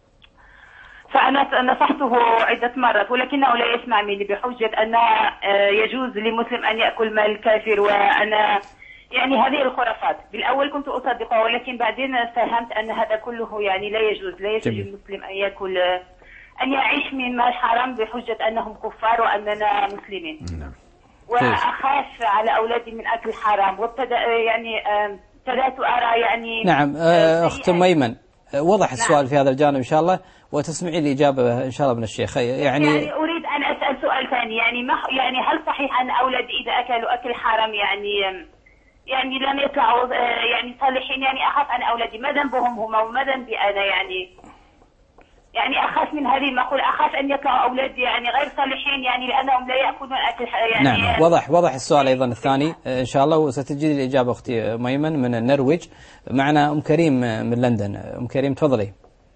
فأنا نصحته عدة مرات ولكنه لا يسمع مني، بحجة أن يجوز لمسلم أن يأكل مال الكافر، وأنا يعني هذه الخرافات. بالأول كنت أصدقها، ولكن بعدين فهمت أن هذا كله يعني لا يجوز للمسلم أن يأكل، أن يعيش من مال حرام بحجة أنهم كفار وأننا مسلمين. وأخاف على أولادي من أكل حرام، وابتدأ يعني ابتدأت أرى يعني.
نعم أخت أم أيمن، وضح السؤال في هذا الجانب إن شاء الله، وتسمعي الإجابة إن شاء الله من الشيخ.
يعني أريد أن أسأل سؤال ثاني، يعني هل صحيح أن أولادي إذا أكلوا أكل حرام يعني لم يطلعوا يعني صالحين؟ يعني أخاف أن أولادي ما ذنبهم هم وما ذنبي أنا، يعني أخاف من هذه المقولة، أخاف أن يطلعوا أولادي يعني غير صالحين يعني لأنهم لا يأكلون أكل يعني.
نعم وضح السؤال أيضا الثاني إن شاء الله، وستجد الإجابة أختي ميمن من النرويج. معنا أم كريم من لندن. أم كريم تفضلي.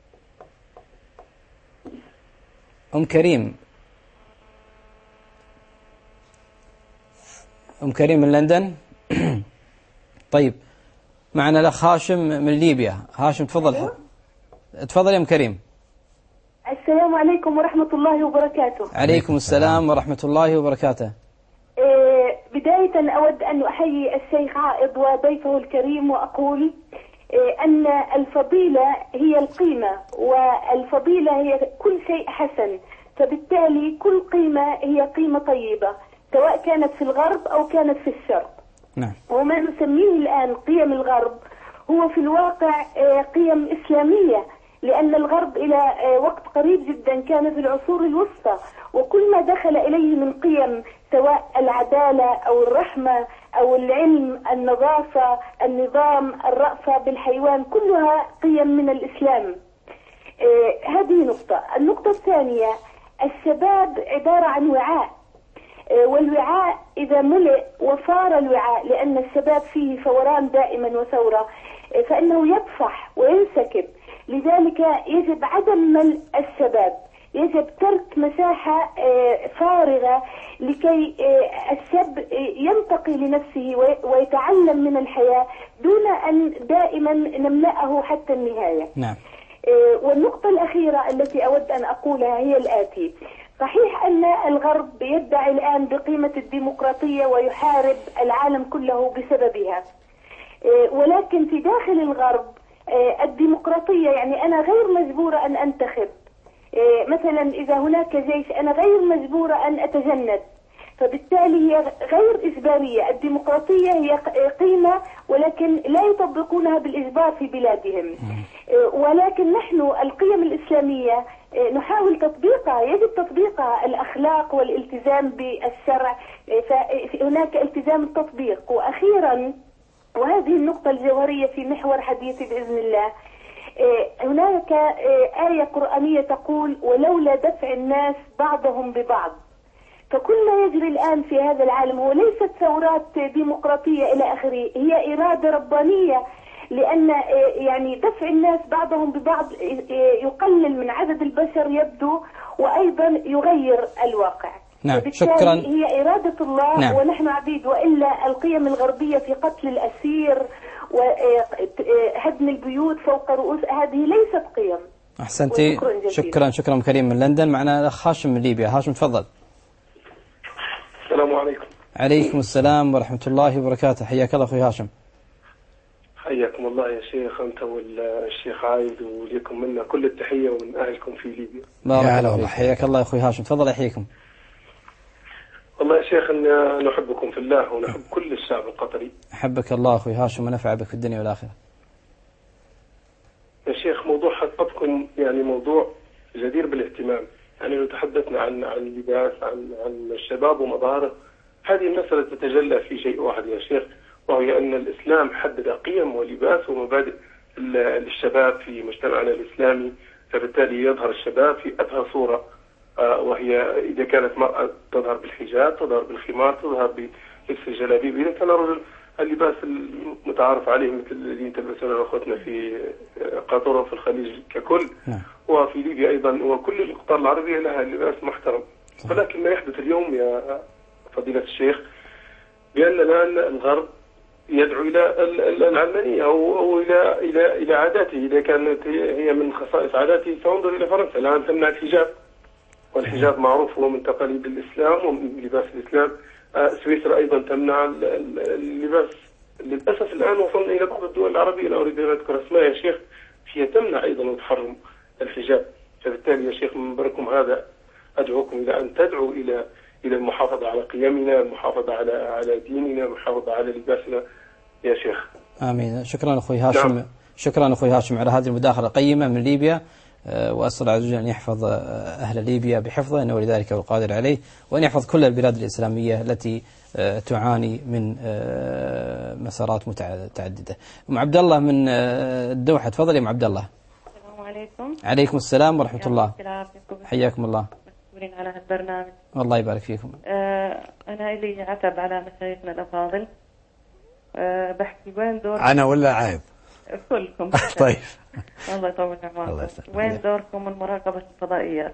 أم كريم من لندن. طيب معنا الأخ هاشم من ليبيا. هاشم تفضل. تفضل يا أم كريم.
السلام عليكم ورحمة الله وبركاته.
عليكم السلام ورحمة الله وبركاته.
بداية أود أن أحيي الشيخ عائض وضيفه الكريم، وأقول أن الفضيلة هي القيمة، والفضيلة هي كل شيء حسن، فبالتالي كل قيمة هي قيمة طيبة سواء كانت في الغرب أو كانت في الشرق.
نعم.
وما نسميه الآن قيم الغرب هو في الواقع قيم إسلامية، لأن الغرب إلى وقت قريب جدا كان في العصور الوسطى، وكل ما دخل إليه من قيم سواء العدالة أو الرحمة أو العلم، النظافة، النظام، الرأفة بالحيوان، كلها قيم من الإسلام. هذه نقطة. النقطة الثانية، الشباب عبارة عن وعاء، والوعاء إذا ملئ وفار الوعاء، لأن الشباب فيه فوران دائما وثورة، فإنه يطفح وينسكب. لذلك يجب عدم ملء الشباب، يجب ترك مساحة فارغة لكي الشاب ينتقي لنفسه ويتعلم من الحياة دون أن دائما نملأه حتى النهاية.
نعم.
والنقطة الأخيرة التي أود أن أقولها هي الآتي: صحيح أن الغرب يدعي الآن بقيمة الديمقراطية ويحارب العالم كله بسببها، ولكن في داخل الغرب الديمقراطية يعني أنا غير مجبورة أن أنتخب، مثلا إذا هناك جيش أنا غير مجبورة أن أتجند، فبالتالي هي غير إجبارية. الديمقراطية هي قيمة ولكن لا يطبقونها بالإجبار في بلادهم، ولكن نحن القيم الإسلامية نحاول تطبيقها، يجب تطبيقها، الأخلاق والالتزام بالشرع، فهناك التزام التطبيق. وأخيرا، وهذه النقطة الجوهرية في محور حديثي بإذن الله، هناك آية قرآنية تقول: ولولا دفع الناس بعضهم ببعض. فكل ما يجري الآن في هذا العالم هو ليست ثورات ديمقراطية إلى آخره، هي إرادة ربانية لأن يعني دفع الناس بعضهم ببعض يقلل من عدد البشر يبدو، وأيضا يغير الواقع.
نعم شكرا.
هي إرادة الله. نعم. ونحن عبيد، وإلا القيم الغربية في قتل الأسير وهدم البيوت فوق رؤوس هذه ليست قيم.
أحسنتي. شكرا كريم من لندن. معنا الأخ هاشم من ليبيا. هاشم تفضل.
السلام عليكم.
عليكم السلام ورحمة الله وبركاته. حياك الله أخوي هاشم.
حياكم الله يا شيخ، أنت والشيخ عايد، وليكم منا كل التحية ومن أهلكم في ليبيا.
بارك الله. حياك الله أخوي هاشم. تفضل يحييكم.
والله يا شيخ نحبكم في الله ونحب كل الشعب القطري.
أحبك الله أخوي هاشم ونفع بك في الدنيا والآخرة.
يا شيخ موضوع حلقتكم يعني موضوع جدير بالاهتمام. يعني لو تحدثنا عن اللباس، عن الشباب ومظاهره، هذه المسألة تتجلى في شيء واحد يا شيخ، وهي أن الإسلام حدد قيم ولباس ومبادئ للشباب في مجتمعنا الإسلامي، فبالتالي يظهر الشباب في أبهى صورة، وهي إذا كانت مرأة تظهر بالحجاب، تظهر بالخمار، تظهر بلبس الجلابيب. إذا كان رجل اللباس المتعارف عليه مثل الذين تلبسونه أخوتنا في قطر وفي الخليج ككل، وفي ليبيا أيضا، وكل القطار العربية لها لباس محترم. ولكن ما يحدث اليوم يا فضيلة الشيخ بأن الآن الغرب يدعو إلى العلمانية أو إلى عاداته. إذا كانت هي من خصائص عاداته فانظر إلى فرنسا الآن تمنع الحجاب، والحجاب معروف هو من تقاليد الإسلام ومن لباس الإسلام. سويسرا أيضا تمنع اللباس. للأسف الآن وصلنا إلى بعض الدول العربية، لا أريد أن أذكر أسماء يا شيخ، هي تمنع أيضا وتحرم الحجاب. فبالتالي يا شيخ من منبركم هذا أدعوكم إلى أن تدعوا إلى المحافظة على قيمنا، المحافظة على ديننا، المحافظة على لباسنا يا شيخ.
آمين. شكرا أخوي هاشم. نعم. شكرا أخوي هاشم على هذه المداخلة القيمة من ليبيا، وأسأل عز وجل أن يحفظ أهل ليبيا بحفظه إنه لذلك هو القادر عليه، وأن يحفظ كل البلاد الإسلامية التي تعاني من مسارات متعددة. أم عبد الله من الدوحة. تفضل يا أم عبد الله.
السلام عليكم.
عليكم السلام ورحمة الله. حياكم الله.
مشكورين على هالبرنامج.
الله يبارك فيكم.
أنا إلي عتب على مشايخنا الأفاضل. بحكي وين دور
أنا ولا عايب؟
كلكم.
طيب.
الله يطول عمركم. وين دوركم من مراقبة الفضائيات،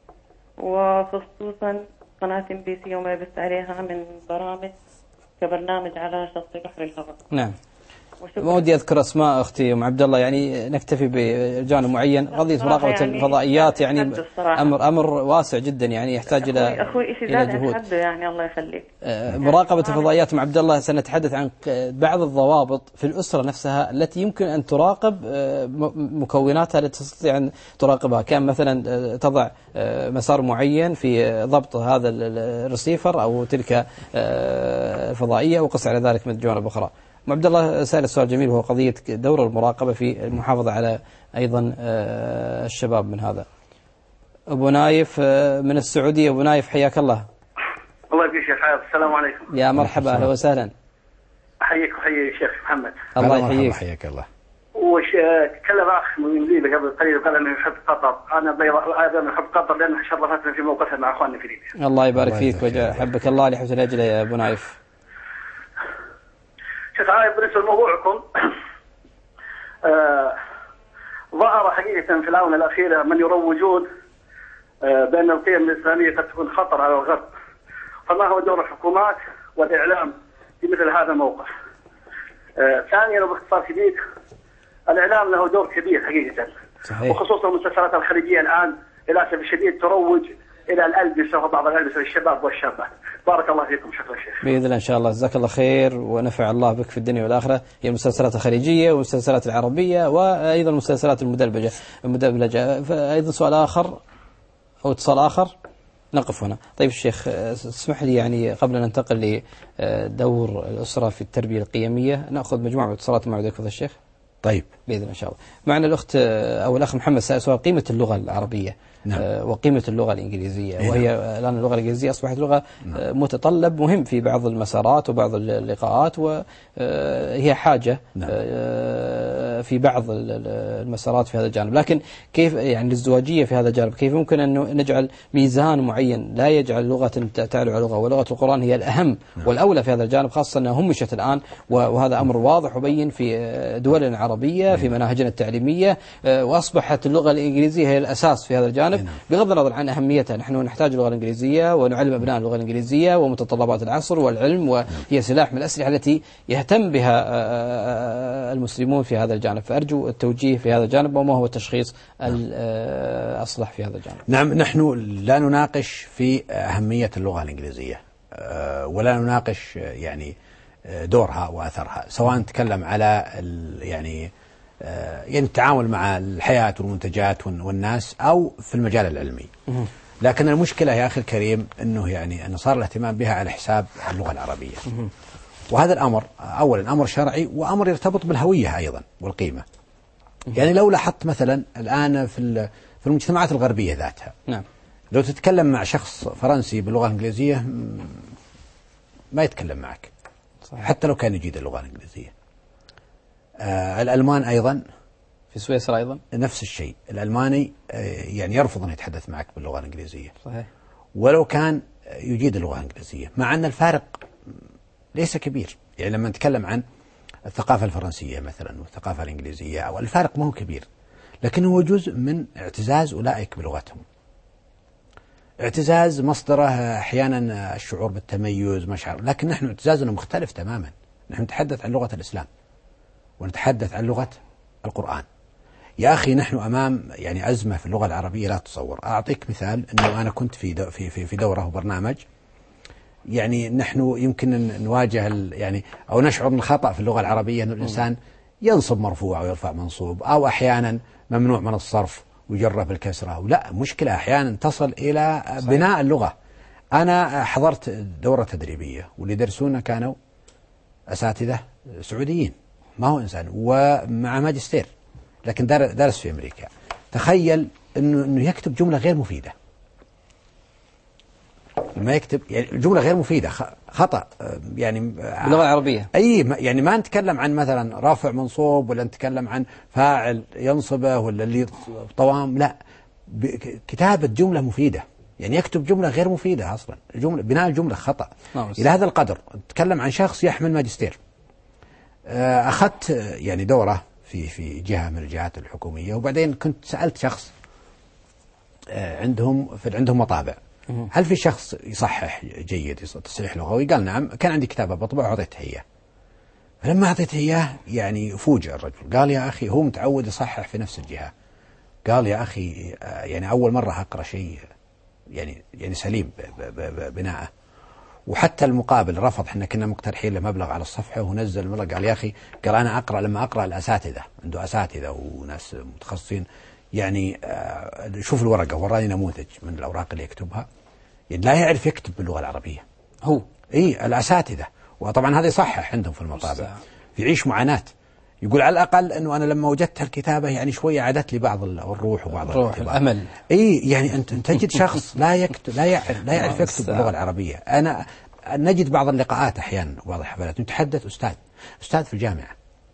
وخصوصا قناة MBC وما يبث عليها من برامج كبرنامج على شط بحر الهواء.
نعم. ما ودي أذكر أسماء أختي أم عبد الله، يعني نكتفي بجانب معين. قضية مراقبة يعني الفضائيات يعني أمر واسع جدا، يعني يحتاج إلى جهود.
يعني الله يخليك.
مراقبة الفضائيات مع عبد الله سنتحدث عن بعض الضوابط في الأسرة نفسها التي يمكن أن تراقب مكوناتها التي تستطيع أن تراقبها. كان مثلا تضع مسار معين في ضبط هذا الرسيفر أو تلك الفضائية، وقس على ذلك من الجوانب الأخرى. عبد الله سأل السؤال جميل، وهو قضية دور المراقبة في المحافظة على أيضا الشباب من هذا. أبو نايف من السعودية. أبو نايف حياك الله.
الله يبقى شيخ حياك. السلام عليكم.
يا مرحبا، أهلا وسهلا.
أحييك وحيي الشيخ محمد.
الله يحييك.
حياك الله.
وش تكلم أخ من ليبيا قبل قليل وقال أنه يحب قطر. أنا أيضا أحب قطر لأنها شرفتنا في موقفها مع أخواننا في ليبيا.
الله يبارك فيك وحبك الله لحسن أجله يا أبو نايف.
شيخ عايب، بالنسبة لموضوعكم ظهر حقيقة في الآونة الأخيرة من يروجون بأن القيم الإسلامية قد تكون خطر على الغرب. فما هو دور الحكومات والإعلام في مثل هذا الموقف؟ ثانيا وباختصار شديد، الإعلام له دور كبير حقيقة. صحيح. وخصوصا المسلسلات الخليجية الآن للأسف الشديد تروج إلى الألبسة وبعض الألبسة للشباب والشابات. بارك الله فيكم. شكرا شيخ.
بإذن الله إن شاء الله. جزاك الله خير ونفع الله بك في الدنيا والآخرة. هي المسلسلات الخليجية والمسلسلات العربية وأيضا المسلسلات المدبلجة. فأيضا سؤال آخر أو اتصال آخر نقف هنا. طيب الشيخ اسمح لي يعني قبل أن ننتقل لدور الأسرة في التربية القيمية نأخذ مجموعة من اتصالات مع ذلك الشيخ.
طيب
بإذن الله إن شاء الله. معنا الأخت أو الأخ محمد سأل سؤال: قيمة اللغة العربية وقيمة اللغة الإنجليزية، وهي الآن اللغة الإنجليزية أصبحت لغة متطلب مهم في بعض المسارات وبعض اللقاءات، وهي حاجة في بعض المسارات في هذا الجانب. لكن كيف يعني الازدواجية في هذا الجانب، كيف ممكن أن نجعل ميزان معين لا يجعل لغة تعلو على لغة، ولغة القرآن هي الأهم والأولى في هذا الجانب، خاصة أنها همشت الآن، وهذا أمر واضح وبين في دولنا العربية في مناهجنا التعليمية، وأصبحت اللغة الإنجليزية هي الأساس في هذا الجانب بغض النظر عن أهميتها. نحن نحتاج اللغة الإنجليزية ونعلم أبناء اللغة الإنجليزية ومتطلبات العصر والعلم، وهي سلاح من الأسلحة التي يهتم بها المسلمون في هذا الجانب. فأرجو التوجيه في هذا الجانب، وما هو التشخيص الأصلح في هذا الجانب.
نعم، نحن لا نناقش في أهمية اللغة الإنجليزية، ولا نناقش يعني دورها وأثرها، سواء نتكلم على يعني التعامل مع الحياة والمنتجات والناس أو في المجال العلمي. لكن المشكلة يا أخي الكريم أنه يعني أن صار الاهتمام بها على حساب اللغة العربية، وهذا الأمر أولا أمر شرعي، وأمر يرتبط بالهوية أيضا والقيمة. يعني لو لاحظت مثلا الآن في المجتمعات الغربية ذاتها، لو تتكلم مع شخص فرنسي باللغة الإنجليزية ما يتكلم معك، صحيح. حتى لو كان يجيد اللغة الإنجليزية. الألمان أيضا،
في سويسرا أيضا
نفس الشيء، الألماني يعني يرفض أن يتحدث معك باللغة الإنجليزية،
صحيح،
ولو كان يجيد اللغة الإنجليزية، مع أن الفارق ليس كبير. يعني لما نتكلم عن الثقافة الفرنسية مثلا والثقافة الإنجليزية، أو الفارق ما هو كبير، لكن هو جزء من اعتزاز أولئك بلغتهم، اعتزاز مصدره أحيانا الشعور بالتميز مشعر، لكن نحن اعتزازنا مختلف تماما. نحن نتحدث عن لغة الإسلام ونتحدث عن لغة القرآن. يا أخي نحن أمام يعني أزمة في اللغة العربية لا تتصور. أعطيك مثال، أنه أنا كنت في دورة وبرنامج، يعني نحن يمكن نواجه يعني أو نشعر بالخطأ في اللغة العربية، أن الإنسان ينصب مرفوع ويرفع منصوب، أو أحيانا ممنوع من الصرف ويجرب الكسرة، لا مشكلة أحيانا تصل إلى بناء اللغة. أنا حضرت دورة تدريبية، واللي درسونا كانوا أساتذة سعوديين، ما هو إنسان ومع ماجستير، لكن درس في أمريكا. تخيل إنه يكتب جملة غير مفيدة، لما يكتب يعني جملة غير مفيدة خطأ يعني
باللغة العربية،
يعني ما نتكلم عن مثلا رافع منصوب، ولا نتكلم عن فاعل ينصبه، ولا اللي طوام، لا، كتابة جملة مفيدة. يعني يكتب جملة غير مفيدة أصلا، بناء الجملة خطأ إلى هذا القدر. نتكلم عن شخص يحمل ماجستير. أخذت يعني دورة في جهة من الجهات الحكومية، وبعدين كنت سألت شخص عندهم مطابع، هل في شخص يصحح جيد، تصحيح لغوي؟ قال نعم. كان عندي كتابة بطبع وأعطيته إياه. فلما أعطيته إياه يعني فوجئ الرجل، قال يا أخي هو متعود يصحح في نفس الجهة. قال يا أخي يعني أول مرة أقرأ شيء يعني سليم بناءه. وحتى المقابل رفض، احنا كنا مقترحين له مبلغ على الصفحة، ونزل المبلغ. قال يا أخي، قال أنا أقرأ لما أقرأ الأساتذة، عنده أساتذة وناس متخصصين، يعني شوف الورقة، وراني نموذج من الأوراق اللي يكتبها، يعني لا يعرف يكتب باللغة العربية
هو
الأساتذة. وطبعا هذا يصحح عندهم في المطابع، يعيش معاناة. يقول على الأقل أنه أنا لما وجدت الكتابة يعني شوية عادت لي بعض الروح وبعض
الأمل.
يعني أنت تجد شخص لا يعرف يكتب باللغة العربية. أنا نجد بعض اللقاءات أحيانا وبعض الحفلات نتحدث أستاذ في الجامعة،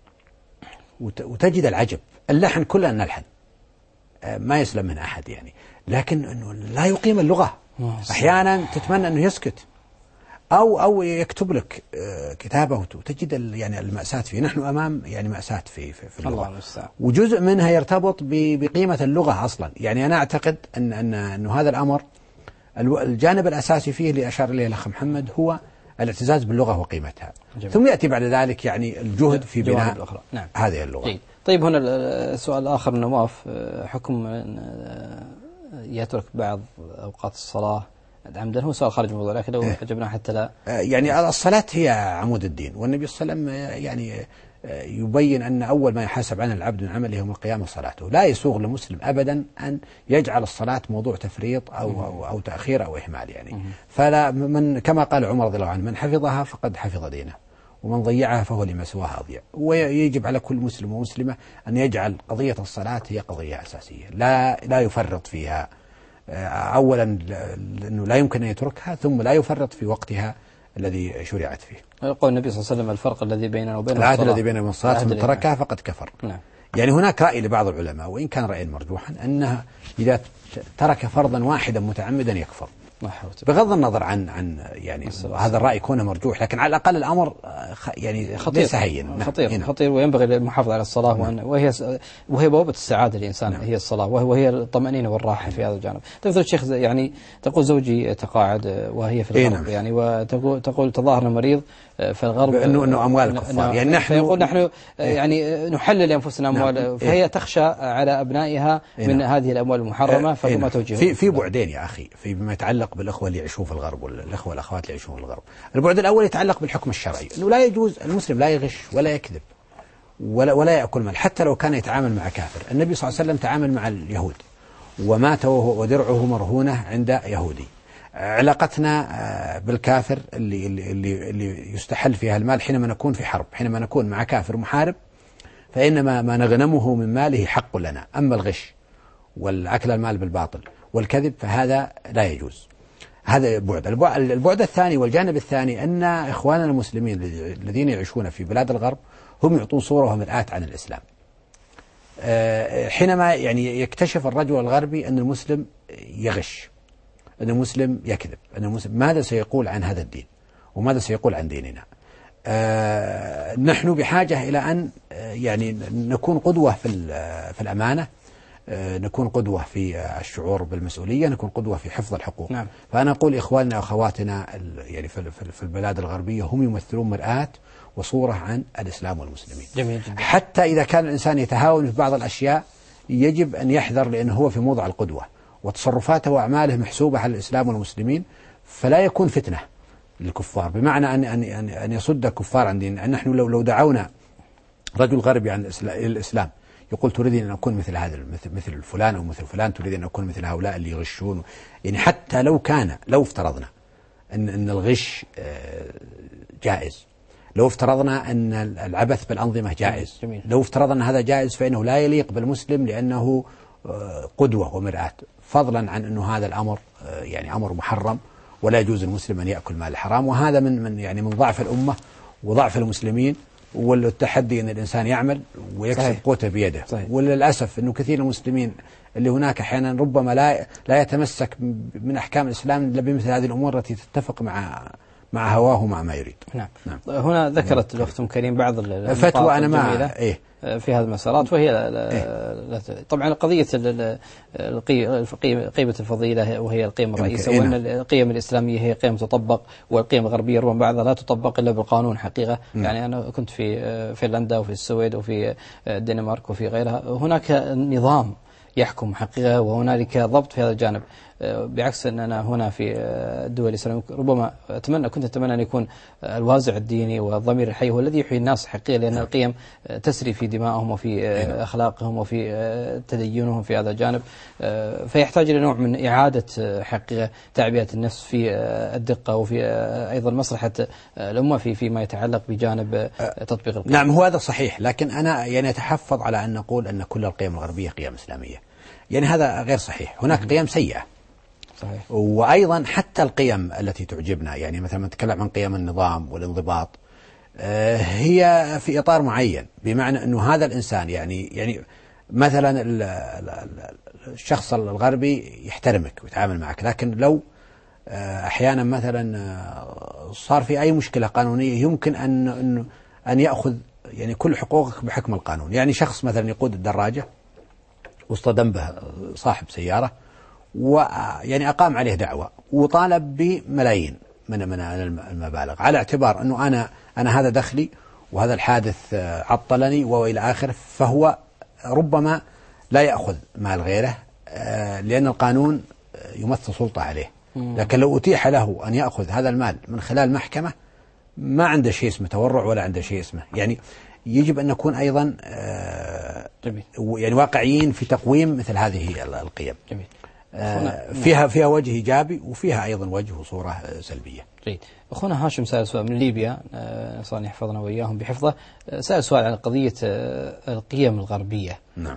وتجد العجب، اللحن كله نلحن ما يسلم من أحد يعني، لكن أنه لا يقيم اللغة. أحيانا تتمنى أنه يسكت أو يكتب لك كتابة، وتجد يعني المأساة فيه. نحن أمام يعني مأساة في اللغة، وجزء منها يرتبط بقيمة اللغة أصلا. يعني أنا أعتقد أنه هذا الأمر الجانب الأساسي فيه اللي أشار إليه الأخ محمد هو الاعتزاز باللغة وقيمتها. جميل. ثم يأتي بعد ذلك يعني الجهد في بناء هذه اللغة.
جيد. طيب هنا السؤال الآخر نواف، حكم يترك بعض أوقات الصلاة عمدا، هو سؤال خارج الموضوع لكن لو عجبنا حتى لا.
يعني الصلاة هي عمود الدين، والنبي صلى الله عليه وسلم يعني يبين أن أول ما يحاسب عنه العبد من عمله يوم القيامة صلاته. لا يسوغ لمسلم أبدا أن يجعل الصلاة موضوع تفريط أو تأخير أو إهمال يعني. فلا كما قال عمر رضي الله عنه، من حفظها فقد حفظ دينه، ومن ضيعها فهو لما سواها أضيع. ويجب على كل مسلم ومسلمة أن يجعل قضية الصلاة هي قضية أساسية، لا يفرط فيها أولا أنه لا يمكن أن يتركها، ثم لا يفرط في وقتها الذي شرعت فيه.
يقول النبي صلى الله عليه وسلم الفرق الذي بيننا وبين
العهد الذي بيننا وبين الصلاة من تركها فقد كفر.
نعم.
يعني هناك رأي لبعض العلماء وإن كان رأيا مرجوحا أنها إذا ترك فرضا واحدا متعمدا يكفر، بغض النظر عن يعني هذا الرأي كونه مرجوح، لكن على الأقل الأمر يعني
خطير،
ليس هين.
خطير وينبغي المحافظة على الصلاة، وهي بوابة السعادة للإنسان. هي الصلاة وهي الطمأنينة والراحة في هذا الجانب. تفضل الشيخ، يعني تقول زوجي تقاعد وهي في الغرب، يعني وتقول تظاهر مريض في الغرب
انه اموال الكفار، يعني
نحن يعني نحلل انفسنا اموال، فهي تخشى على ابنائها من هذه الاموال المحرمه، فكما توجيه
في بعدين يا اخي فيما يتعلق بالاخوه اللي يعيشون في الغرب والاخوه والاخوات اللي يعيشون في الغرب. البعد الاول يتعلق بالحكم الشرعي، انه لا يجوز المسلم لا يغش ولا يكذب ولا ياكل مال حتى لو كان يتعامل مع كافر. النبي صلى الله عليه وسلم تعامل مع اليهود ومات ودرعه مرهونه عند يهودي. علاقتنا بالكافر اللي يستحل فيها المال حينما نكون في حرب، حينما نكون مع كافر محارب، فإنما ما نغنمه من ماله حق لنا. أما الغش والأكل المال بالباطل والكذب فهذا لا يجوز. هذا البعد الثاني والجانب الثاني أن إخواننا المسلمين الذين يعيشون في بلاد الغرب هم يعطون صورة ومرآة عن الإسلام. حينما يعني يكتشف الرجل الغربي أن المسلم يغش، أن المسلم يكذب، أن المسلم ماذا سيقول عن هذا الدين وماذا سيقول عن ديننا. نحن بحاجة إلى أن يعني نكون قدوة في الأمانة، نكون قدوة في الشعور بالمسؤولية، نكون قدوة في حفظ الحقوق.
نعم.
فأنا أقول إخواننا وأخواتنا يعني في البلاد الغربية هم يمثلون مرآة وصورة عن الإسلام والمسلمين.
جميل جدا.
حتى إذا كان الإنسان يتهاون في بعض الأشياء يجب أن يحذر، لأنه هو في موضع القدوة وتصرفاته وأعماله محسوبة على الإسلام والمسلمين، فلا يكون فتنة للكفار، بمعنى أن يصد الكفار عن دين. نحن لو دعونا رجل غربي عن الإسلام يقول تريدين أن أكون مثل هذا مثل فلان أو مثل فلان، تريدين أن أكون مثل هؤلاء اللي يغشون، يعني حتى لو افترضنا أن الغش جائز، لو افترضنا أن العبث بالأنظمة جائز، لو افترضنا أن هذا جائز، فإنه لا يليق بالمسلم لأنه قدوة ومرآة، فضلا عن أنه هذا الأمر يعني أمر محرم ولا يجوز المسلم أن يأكل مال الحرام. وهذا من ضعف الأمة وضعف المسلمين، والتحدي أن الإنسان يعمل ويكسب قوته بيده. صحيح. وللأسف أنه كثير من المسلمين اللي هناك أحيانا ربما لا يتمسك من أحكام الإسلام إلا بمثل هذه الأمور التي تتفق مع هواه ومع ما يريد.
نعم. هنا ذكرت الأخت كريم بعض
الفتوى أنا ما
في هذه المسارات، وهي طبعا قضية قيمة الفضيلة وهي القيمة الرئيسة، وأن القيم الإسلامية هي قيم تطبق، والقيم الغربية ربما بعضها لا تطبق إلا بالقانون حقيقة. يعني أنا كنت في فنلندا وفي السويد وفي الدنمارك وفي غيرها، هناك نظام يحكم حقيقة وهنالك ضبط في هذا الجانب، بعكس أننا هنا في الدول الإسلامية ربما كنت أتمنى أن يكون الوازع الديني والضمير الحي هو الذي يحيي الناس حقيقة، لأن القيم تسري في دمائهم وفي أخلاقهم وفي تدينهم في هذا الجانب، فيحتاج إلى نوع من إعادة حقيقة تعبئة النفس في الدقة، وفي أيضا مصلحة الأمة فيما يتعلق بجانب تطبيق القيم.
نعم، هو هذا صحيح، لكن أنا يعني أتحفظ على أن نقول أن كل القيم الغربية قيم إسلامية، يعني هذا غير صحيح. هناك قيم سيئة.
صحيح.
وأيضا حتى القيم التي تعجبنا، يعني مثلا نتكلم عن قيم النظام والانضباط، هي في إطار معين، بمعنى أنه هذا الإنسان يعني مثلا الشخص الغربي يحترمك ويتعامل معك، لكن لو أحيانا مثلا صار في أي مشكلة قانونية يمكن أن يأخذ يعني كل حقوقك بحكم القانون. يعني شخص مثلا يقود الدراجة واصطدم به صاحب سيارة ويعني أقام عليه دعوة وطالب بملايين من المبالغ، على اعتبار أنه أنا هذا دخلي وهذا الحادث عطلني وإلى آخره، فهو ربما لا يأخذ مال غيره لأن القانون يمثل سلطة عليه. لكن لو أتيح له أن يأخذ هذا المال من خلال محكمة ما عنده شيء اسمه تورع ولا عنده شيء اسمه، يعني يجب أن نكون أيضا يعني واقعيين في تقويم مثل هذه القيم.
جميل.
فيها وجه إيجابي وفيها أيضا وجه وصورة سلبية.
جيد. أخونا هاشم سأل سؤال من ليبيا، نسأل أن يحفظنا وإياهم بحفظه، سأل سؤال عن قضية القيم الغربية
نعم.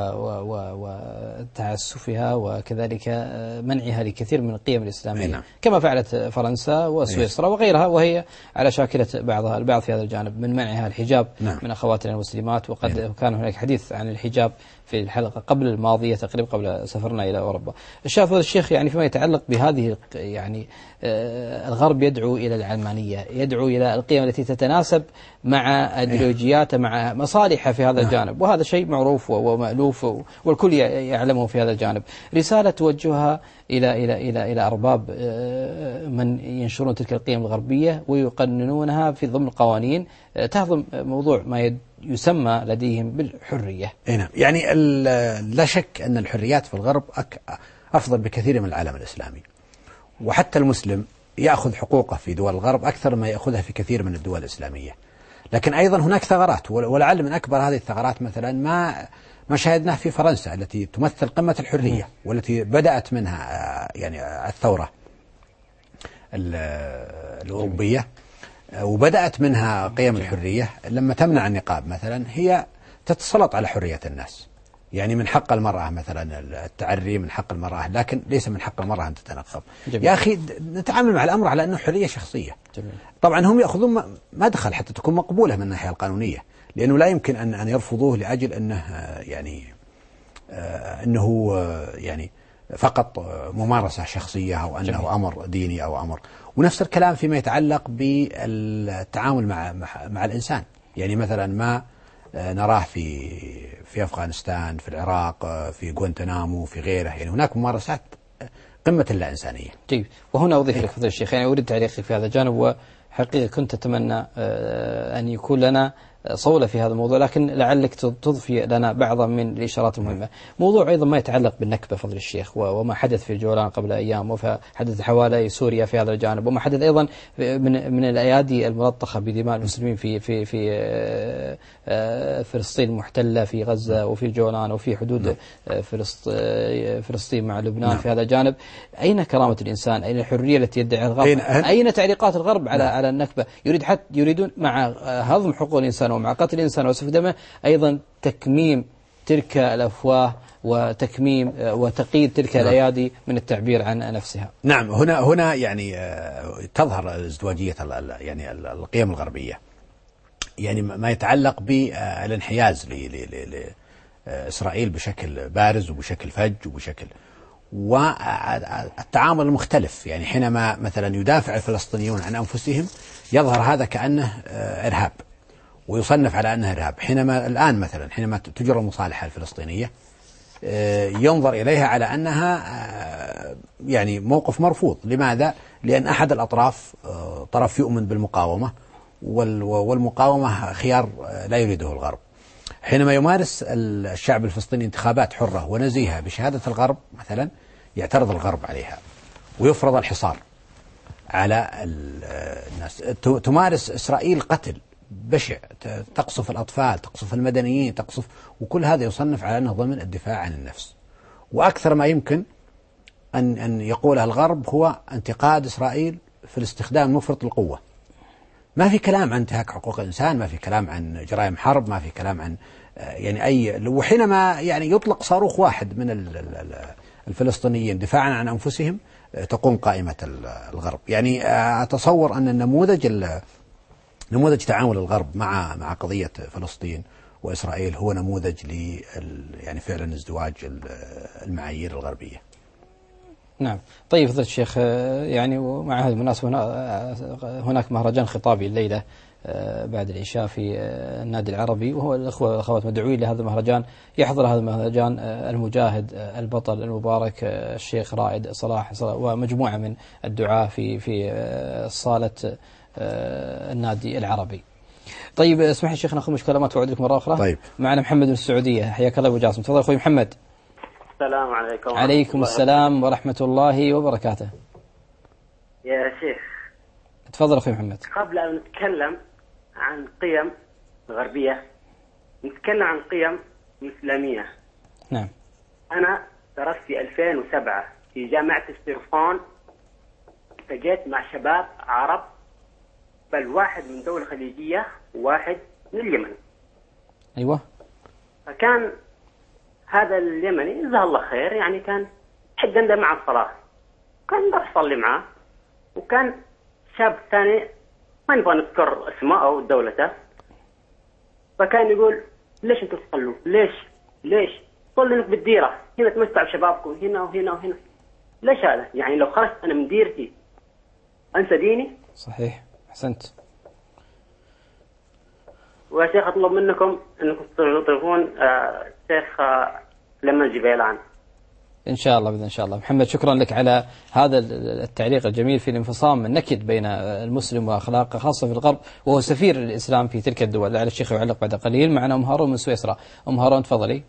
وتعسفها وكذلك منعها لكثير من القيم الإسلامية.
نعم.
كما فعلت فرنسا وسويسرا وغيرها، وهي على شاكلة البعض في هذا الجانب من منعها الحجاب.
نعم.
من أخواتنا المسلمات. وقد كان هناك حديث عن الحجاب في الحلقة قبل الماضية تقريبا قبل سفرنا إلى أوروبا. الشيخ يعني فيما يتعلق بهذه يعني الغرب يدعو إلى العلمانية، يدعو إلى القيم التي تتناسب مع أيديولوجياته مع مصالحه في هذا الجانب، وهذا شيء معروف ومألوف والكل يعلمه في هذا الجانب. رسالة توجهها إلى أرباب من ينشرون تلك القيم الغربية ويقننونها في ضمن قوانين تهضم موضوع ما يسمى لديهم بالحرية.
نعم. يعني لا شك أن الحريات في الغرب أفضل بكثير من العالم الإسلامي، وحتى المسلم يأخذ حقوقه في دول الغرب أكثر ما يأخذها في كثير من الدول الإسلامية. لكن أيضا هناك ثغرات، ولعل من أكبر هذه الثغرات مثلا ما شاهدناه في فرنسا التي تمثل قمة الحرية، والتي بدأت منها يعني الثورة الأوروبية، وبدأت منها قيم الحرية. لما تمنع النقاب مثلا هي تتسلط على حرية الناس. يعني من حق المرأة مثلا التعري، من حق المرأة، لكن ليس من حق المرأة أن تتنقب. جميل. يا أخي نتعامل مع الأمر على أنه حرية شخصية. جميل. طبعا هم يأخذون مدخل حتى تكون مقبولة من الناحية القانونية، لأنه لا يمكن أن يرفضوه لأجل أنه أنه يعني فقط ممارسة شخصية أو أنه جميل. أمر ديني أو أمر. ونفس الكلام فيما يتعلق بالتعامل مع الإنسان. يعني مثلا ما نراه في أفغانستان، في العراق، في غوانتنامو، في غيره، يعني هناك ممارسات قمة اللا إنسانية.
طيب، وهنا أضيف لك فضيلة الشيخ، يعني أريد تعليقي في هذا الجانب، وحقيقة كنت أتمنى أن يكون لنا صولة في هذا الموضوع، لكن لعلك تضفي لنا بعضا من الإشارات المهمة. موضوع أيضا ما يتعلق بالنكبة فضل الشيخ، وما حدث في الجولان قبل أيام، وما حدث حوالي سوريا في هذا الجانب، وما حدث أيضا من الأيادي الملطخة بدماء المسلمين في فلسطين المحتلة، في غزة وفي الجولان وفي حدود فلسطين مع لبنان. في هذا الجانب أين كرامة الإنسان؟ أين الحرية التي يدعي الغرب؟ أين تعليقات الغرب على النكبة؟ يريدون مع هضم حقوق الإنسان ومع قتل الإنسان وسفك دمه أيضا تكميم تلك الأفواه وتكميم وتقييد تلك الأيادي من التعبير عن نفسها.
نعم. هنا يعني تظهر ازدواجية يعني القيم الغربية، يعني ما يتعلق بالانحياز لإسرائيل بشكل بارز وبشكل فج وبشكل، والتعامل المختلف. يعني حينما مثلا يدافع الفلسطينيون عن أنفسهم يظهر هذا كأنه إرهاب ويصنف على أنه إرهاب، حينما الآن مثلا حينما تجرى المصالحة الفلسطينية ينظر إليها على أنها يعني موقف مرفوض. لماذا؟ لأن أحد الأطراف طرف يؤمن بالمقاومة، والمقاومة خيار لا يريده الغرب. حينما يمارس الشعب الفلسطيني انتخابات حرة ونزيهة بشهادة الغرب مثلا يعترض الغرب عليها ويفرض الحصار على الناس. تمارس إسرائيل قتل بشع، تقصف الأطفال، تقصف المدنيين، وكل هذا يصنف على أنه ضمن الدفاع عن النفس. وأكثر ما يمكن أن يقوله الغرب هو انتقاد إسرائيل في الاستخدام مفرط القوة. ما في كلام عن انتهاك حقوق الإنسان، ما في كلام عن جرائم حرب، ما في كلام عن يعني وحينما يعني يطلق صاروخ واحد من الفلسطينيين دفاعا عن أنفسهم تقوم قائمة الغرب. يعني أتصور أن نموذج تعامل الغرب مع قضية فلسطين وإسرائيل هو نموذج يعني فعلا ازدواج المعايير الغربية.
نعم. طيب فضيلة الشيخ، يعني ومع هذه المناسبة هناك مهرجان خطابي الليلة بعد العشاء في النادي العربي، وهو الأخوة والأخوات مدعوين لهذا المهرجان. يحضر هذا المهرجان المجاهد البطل المبارك الشيخ رائد صلاح ومجموعة من الدعاة في صالة النادي العربي. طيب اسمح لي شيخ ناخذ مكالمات وأعود لكم مرة أخرى.
طيب.
معنا محمد من السعودية، حياك الله أبو جاسم. تفضل أخوي محمد.
السلام عليكم.
عليكم السلام ورحمة الله وبركاته.
يا شيخ
تفضل أخوي محمد.
قبل أن نتكلم عن قيم غربية نتكلم عن قيم إسلامية.
نعم.
أنا درست في 2007 في جامعة السيرفون، التقيت مع شباب عرب، بل واحد من دولة خليجية وواحد من اليمن.
أيوة.
فكان هذا اليمني جزاه الله خير يعني كان حد عنده مع الصلاة، كان بروح أصلي معاه. وكان شاب ثاني ما نبغى نذكر اسمه أو دولته، فكان يقول ليش أنتم تصلوا؟ ليش؟ صلوا لك بالديرة، هنا تمتع بشبابكم هنا وهنا وهنا. ليش هذا؟ يعني لو خرجت أنا من ديرتي أنسى ديني؟
صحيح، أحسنت.
ويا شيخ أطلب منكم أنكم تضيفون الشيخ لما الجبيلان
إن شاء الله بإذن شاء الله. محمد شكرا لك على هذا التعليق الجميل في الانفصام النكد بين المسلم وأخلاقه خاصة في الغرب، وهو سفير الإسلام في تلك الدول. لعل الشيخ يعلق بعد قليل. معنا أم هارون من سويسرا. أم هارون تفضلي.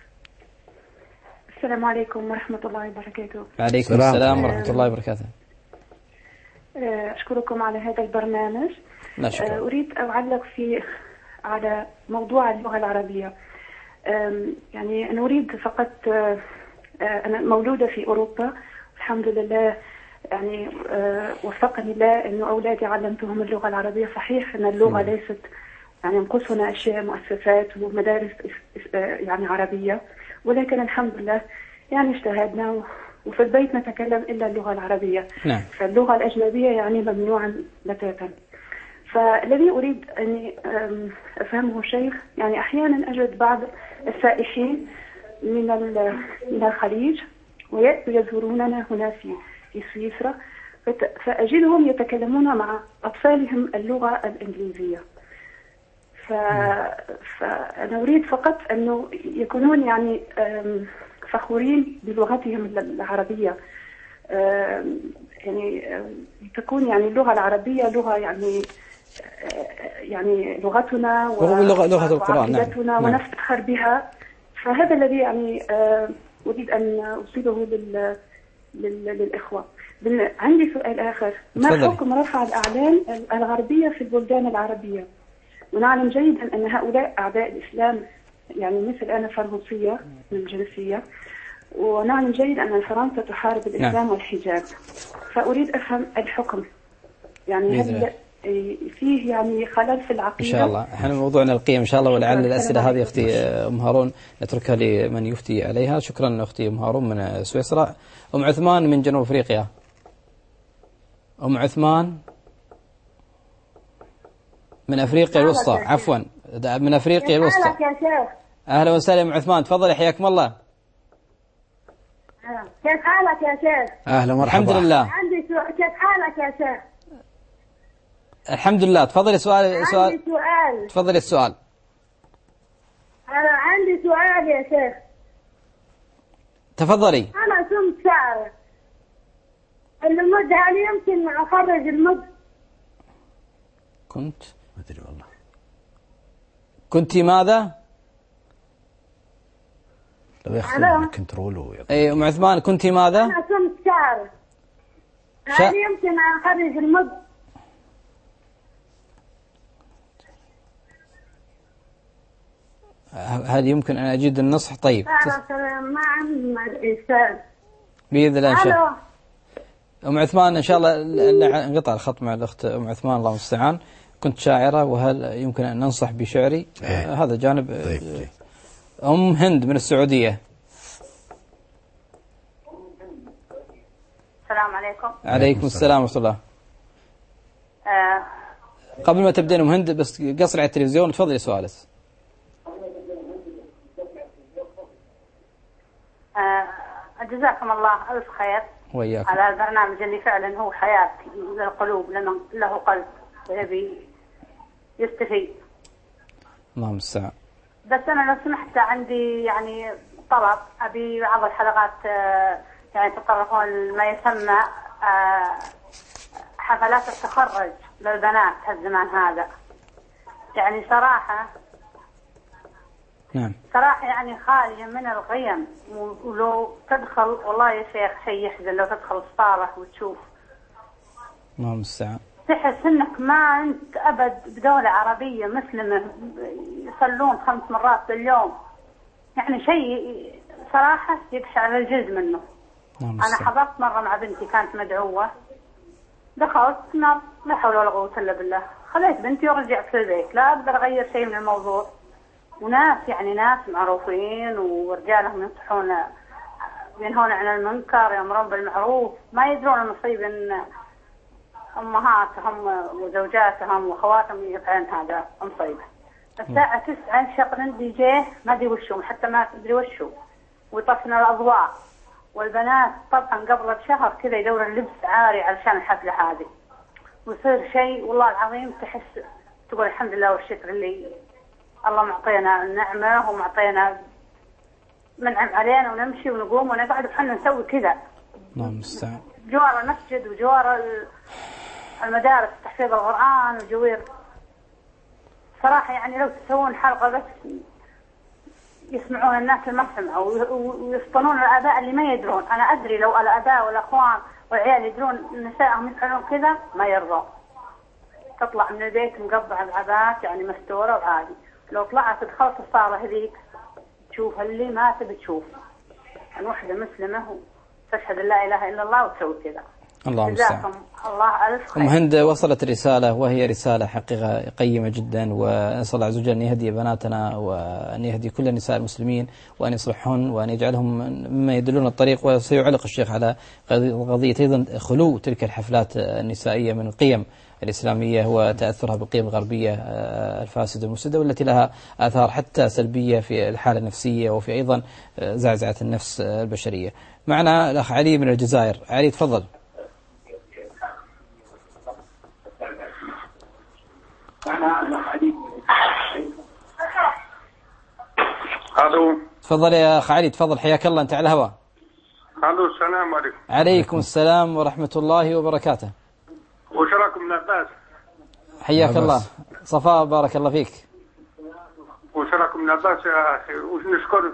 السلام عليكم ورحمة الله وبركاته.
وعليكم السلام ورحمة الله وبركاته.
أشكركم على هذا البرنامج.
لا شكرا.
أريد أن أعلق على موضوع اللغة العربية. يعني أنا أريد فقط، أنا مولودة في أوروبا الحمد لله، يعني وفقني الله أنه أولادي علمتهم اللغة العربية. صحيح أن اللغة ليست يعني ينقصنا أشياء، مؤسسات ومدارس يعني عربية، ولكن الحمد لله يعني اجتهدنا وفي البيت نتكلم إلا اللغة العربية.
نعم.
فاللغة الأجنبية يعني ممنوعا بتاتا. فالذي أريد أن أفهمه شيخ، يعني أحيانا أجد بعض السائحين من الخليج ويأتوا يزوروننا هنا في سويسرا، فأجدهم يتكلمون مع أطفالهم اللغة الإنجليزية. فأنا أريد فقط أنه يكونون يعني فخورين بلغتهم العربية، يعني تكون يعني اللغة العربية لغة يعني لغتنا
ولغة القرآن.
نعم. ونفتخر بها. فهذا الذي يعني أريد أن أوصله للإخوة. عندي سؤال آخر، ما حكم رفع الأعلام الغربية في البلدان العربية؟ ونعلم جيدا أن هؤلاء أعداء الإسلام، يعني مثل أنا فرنسية من الجنسية، ونعلم جيدا أن فرنسا تحارب الإسلام والحجاب. فأريد أفهم الحكم، يعني هل فيه يعني خلل في العقيدة؟
إن شاء الله. احنا موضوعنا القيم إن شاء الله، ولعل الأسئلة هذه أختي أم هارون نتركها لمن يفتي عليها. شكرا أختي أم هارون من سويسرا. أم عثمان من جنوب أفريقيا. أم عثمان من أفريقيا الوسطى، عفوا من أفريقيا الوسطى. أهلا وسهلا أم عثمان، تفضلي حياكم الله.
كيف حالك يا شيخ؟
أهلا ومرحبا. الحمد لله.
عندي سؤال. كيف حالك يا شيخ؟
الحمد لله. تفضلي سؤال.
عندي سؤال.
تفضلي السؤال.
أنا عندي سؤال يا شيخ.
تفضلي.
أنا سمت شعر المد، هل يمكن أخرج المد؟
كنت ما أدري والله. كنت ماذا؟
لو ياخذون كنترول.
اي أم عثمان كنت ماذا؟
أنا سمت شعر، هل يمكن أخرج المد؟
هل يمكن أن أجد النصح؟ طيب
ما عندي إنسان
بإذن الله إن شاء الله. أم عثمان إن شاء الله انقطع الخط مع الأخت أم عثمان الله المستعان. كنت شاعرة وهل يمكن أن ننصح بشعري؟ هذا جانب.
طيب.
أم هند من السعودية.
السلام عليكم.
عليكم السلام ورحمة الله. قبل ما تبدأ أم هند بس قصر على التلفزيون تفضلي سؤالك.
جزاكم الله ألف خير
وياكم
على البرنامج اللي فعلا هو حياة للقلوب، لأنه له قلب ويبي يستفيد.
اللهم المستعان.
بس أنا لو سمحت عندي يعني طلب، أبي بعض الحلقات يعني تطرقون ما يسمى حفلات التخرج للبنات هالزمان هذا. يعني صراحة
نعم
صراحة يعني خالية من القيم، ولو تدخل والله يا شيخ شيء يحزن لو تدخل الصالة وتشوف.
اللهم المستعان.
تحس انك ما انت ابد بدولة عربية مسلمة يصلون 5 مرات باليوم، يعني شيء صراحة يقشعر الجلد منه. انا حضرت مرة مع بنتي كانت مدعوة، دخلت نار لا حول ولا قوة الا بالله، خليت بنتي ورجعت في البيت، لا اقدر اغير شيء من الموضوع.
وناس يعني ناس معروفين ورجالهم ينصحون ينهون عن المنكر يأمرون بالمعروف، ما يدرون المصيبة إن أمهاتهم وزوجاتهم وأخواتهم يفعلن هذا مصيبة. الساعة 9 شغل دي جيه ما أدري وشو، حتى ما أدري وشو، ويطفن الأضواء، والبنات طبعا قبل بشهر كذا يدورون اللبس عاري علشان الحفلة هذه، ويصير شيء والله العظيم تحس تقول الحمد لله والشكر اللي الله معطينا النعمة ومعطينا منعم علينا ونمشي ونقوم ونقعد وحنا نسوي كذا.
نعم المستعان.
جوار المسجد وجوار المدارس تحفيظ القرآن وجوير. صراحة يعني لو تسوون حلقة بس يسمعون الناس اللي ما سمعوا ويسطنون الآباء اللي ما يدرون. أنا أدري لو الآباء والأخوان والعيال يدرون نسائهم يفعلون كذا ما يرضون. تطلع من البيت مقطعة العبات يعني مستورة وعادي، لو طلعت تدخلت الصالة هذيك تشوف اللي ما تبي تشوف. يعني وحدة مسلمة تشهد أن لا إله إلا الله وتسوي كذا.
الله المستعان.
الله ألف خير.
أم هند وصلت رسالة وهي رسالة حقيقة قيمة جدا، ونسأل الله عز وجل أن يهدي بناتنا وأن يهدي كل نساء المسلمين وأن يصلحهن وأن يجعلهم مما يدلون الطريق. وسيعلق الشيخ على قضية أيضا خلو تلك الحفلات النسائية من القيم الإسلامية وتأثرها بالقيم الغربية الفاسدة المفسدة والتي لها آثار حتى سلبية في الحالة النفسية وفي أيضا زعزعة النفس البشرية. معنا الأخ علي من الجزائر. علي تفضل.
الو
تفضل يا اخ علي، تفضل، حياك الله، انت على الهواء.
الو السلام عليكم.
عليكم السلام ورحمة الله وبركاته.
وش راكم لاباس؟
حياك الله. صفاء بارك الله فيك.
وش راكم لاباس يا اخي؟ وش نشكر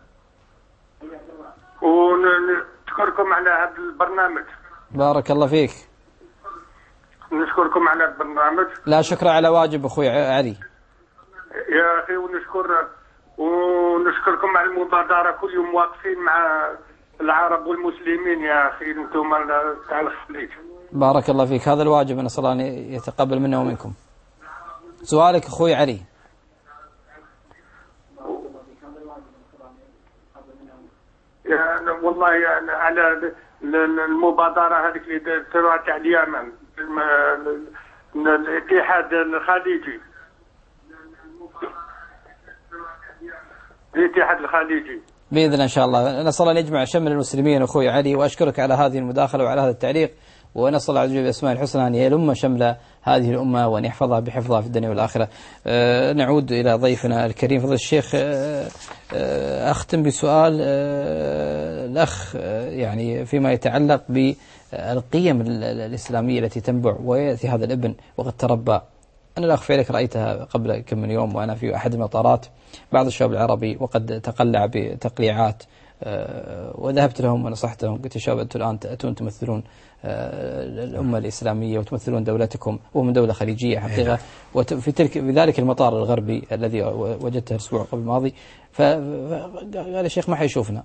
ونشكركم على هذا البرنامج.
بارك الله فيك.
نشكركم على البرنامج.
لا شكر على واجب اخوي علي.
يا اخي ونشكركم على المبادرة، كل يوم واقفين مع العرب والمسلمين يا اخي، انتم تاع الخليج.
بارك الله فيك، هذا الواجب، نسأل الله أن يتقبل منا ومنكم. سؤالك أخوي علي.
يعني والله يعني على المبادرة هذيك اللي تروح تاع اليمن، الاتحاد الخليجي، الاتحاد الخليجي
بإذن الله إن شاء الله. نسأل الله أن يجمع شمل المسلمين أخوي علي، وأشكرك على هذه المداخلة وعلى هذا التعليق، ونسأل الله عز وجل بأسماء الحسنى أن يلم شمل هذه الأمة وأن يحفظها بحفظها في الدنيا والآخرة. نعود إلى ضيفنا الكريم فضل الشيخ. أختم بسؤال الأخ يعني فيما يتعلق بالقيم الإسلامية التي تنبع ويأتي هذا الابن وقد تربى. أنا الأخ فعلك رأيتها قبل كم من يوم وأنا في أحد المطارات بعض الشباب العربي وقد تقلع بتقليعات، وذهبت لهم ونصحتهم، قلت يا شباب أنتم الآن تأتون تمثلون الأمة الإسلامية وتمثلون دولتكم ومن دولة خليجية حقيقة، في ذلك المطار الغربي الذي وجدته الأسبوع قبل الماضي، فقال يا شيخ ما حيشوفنا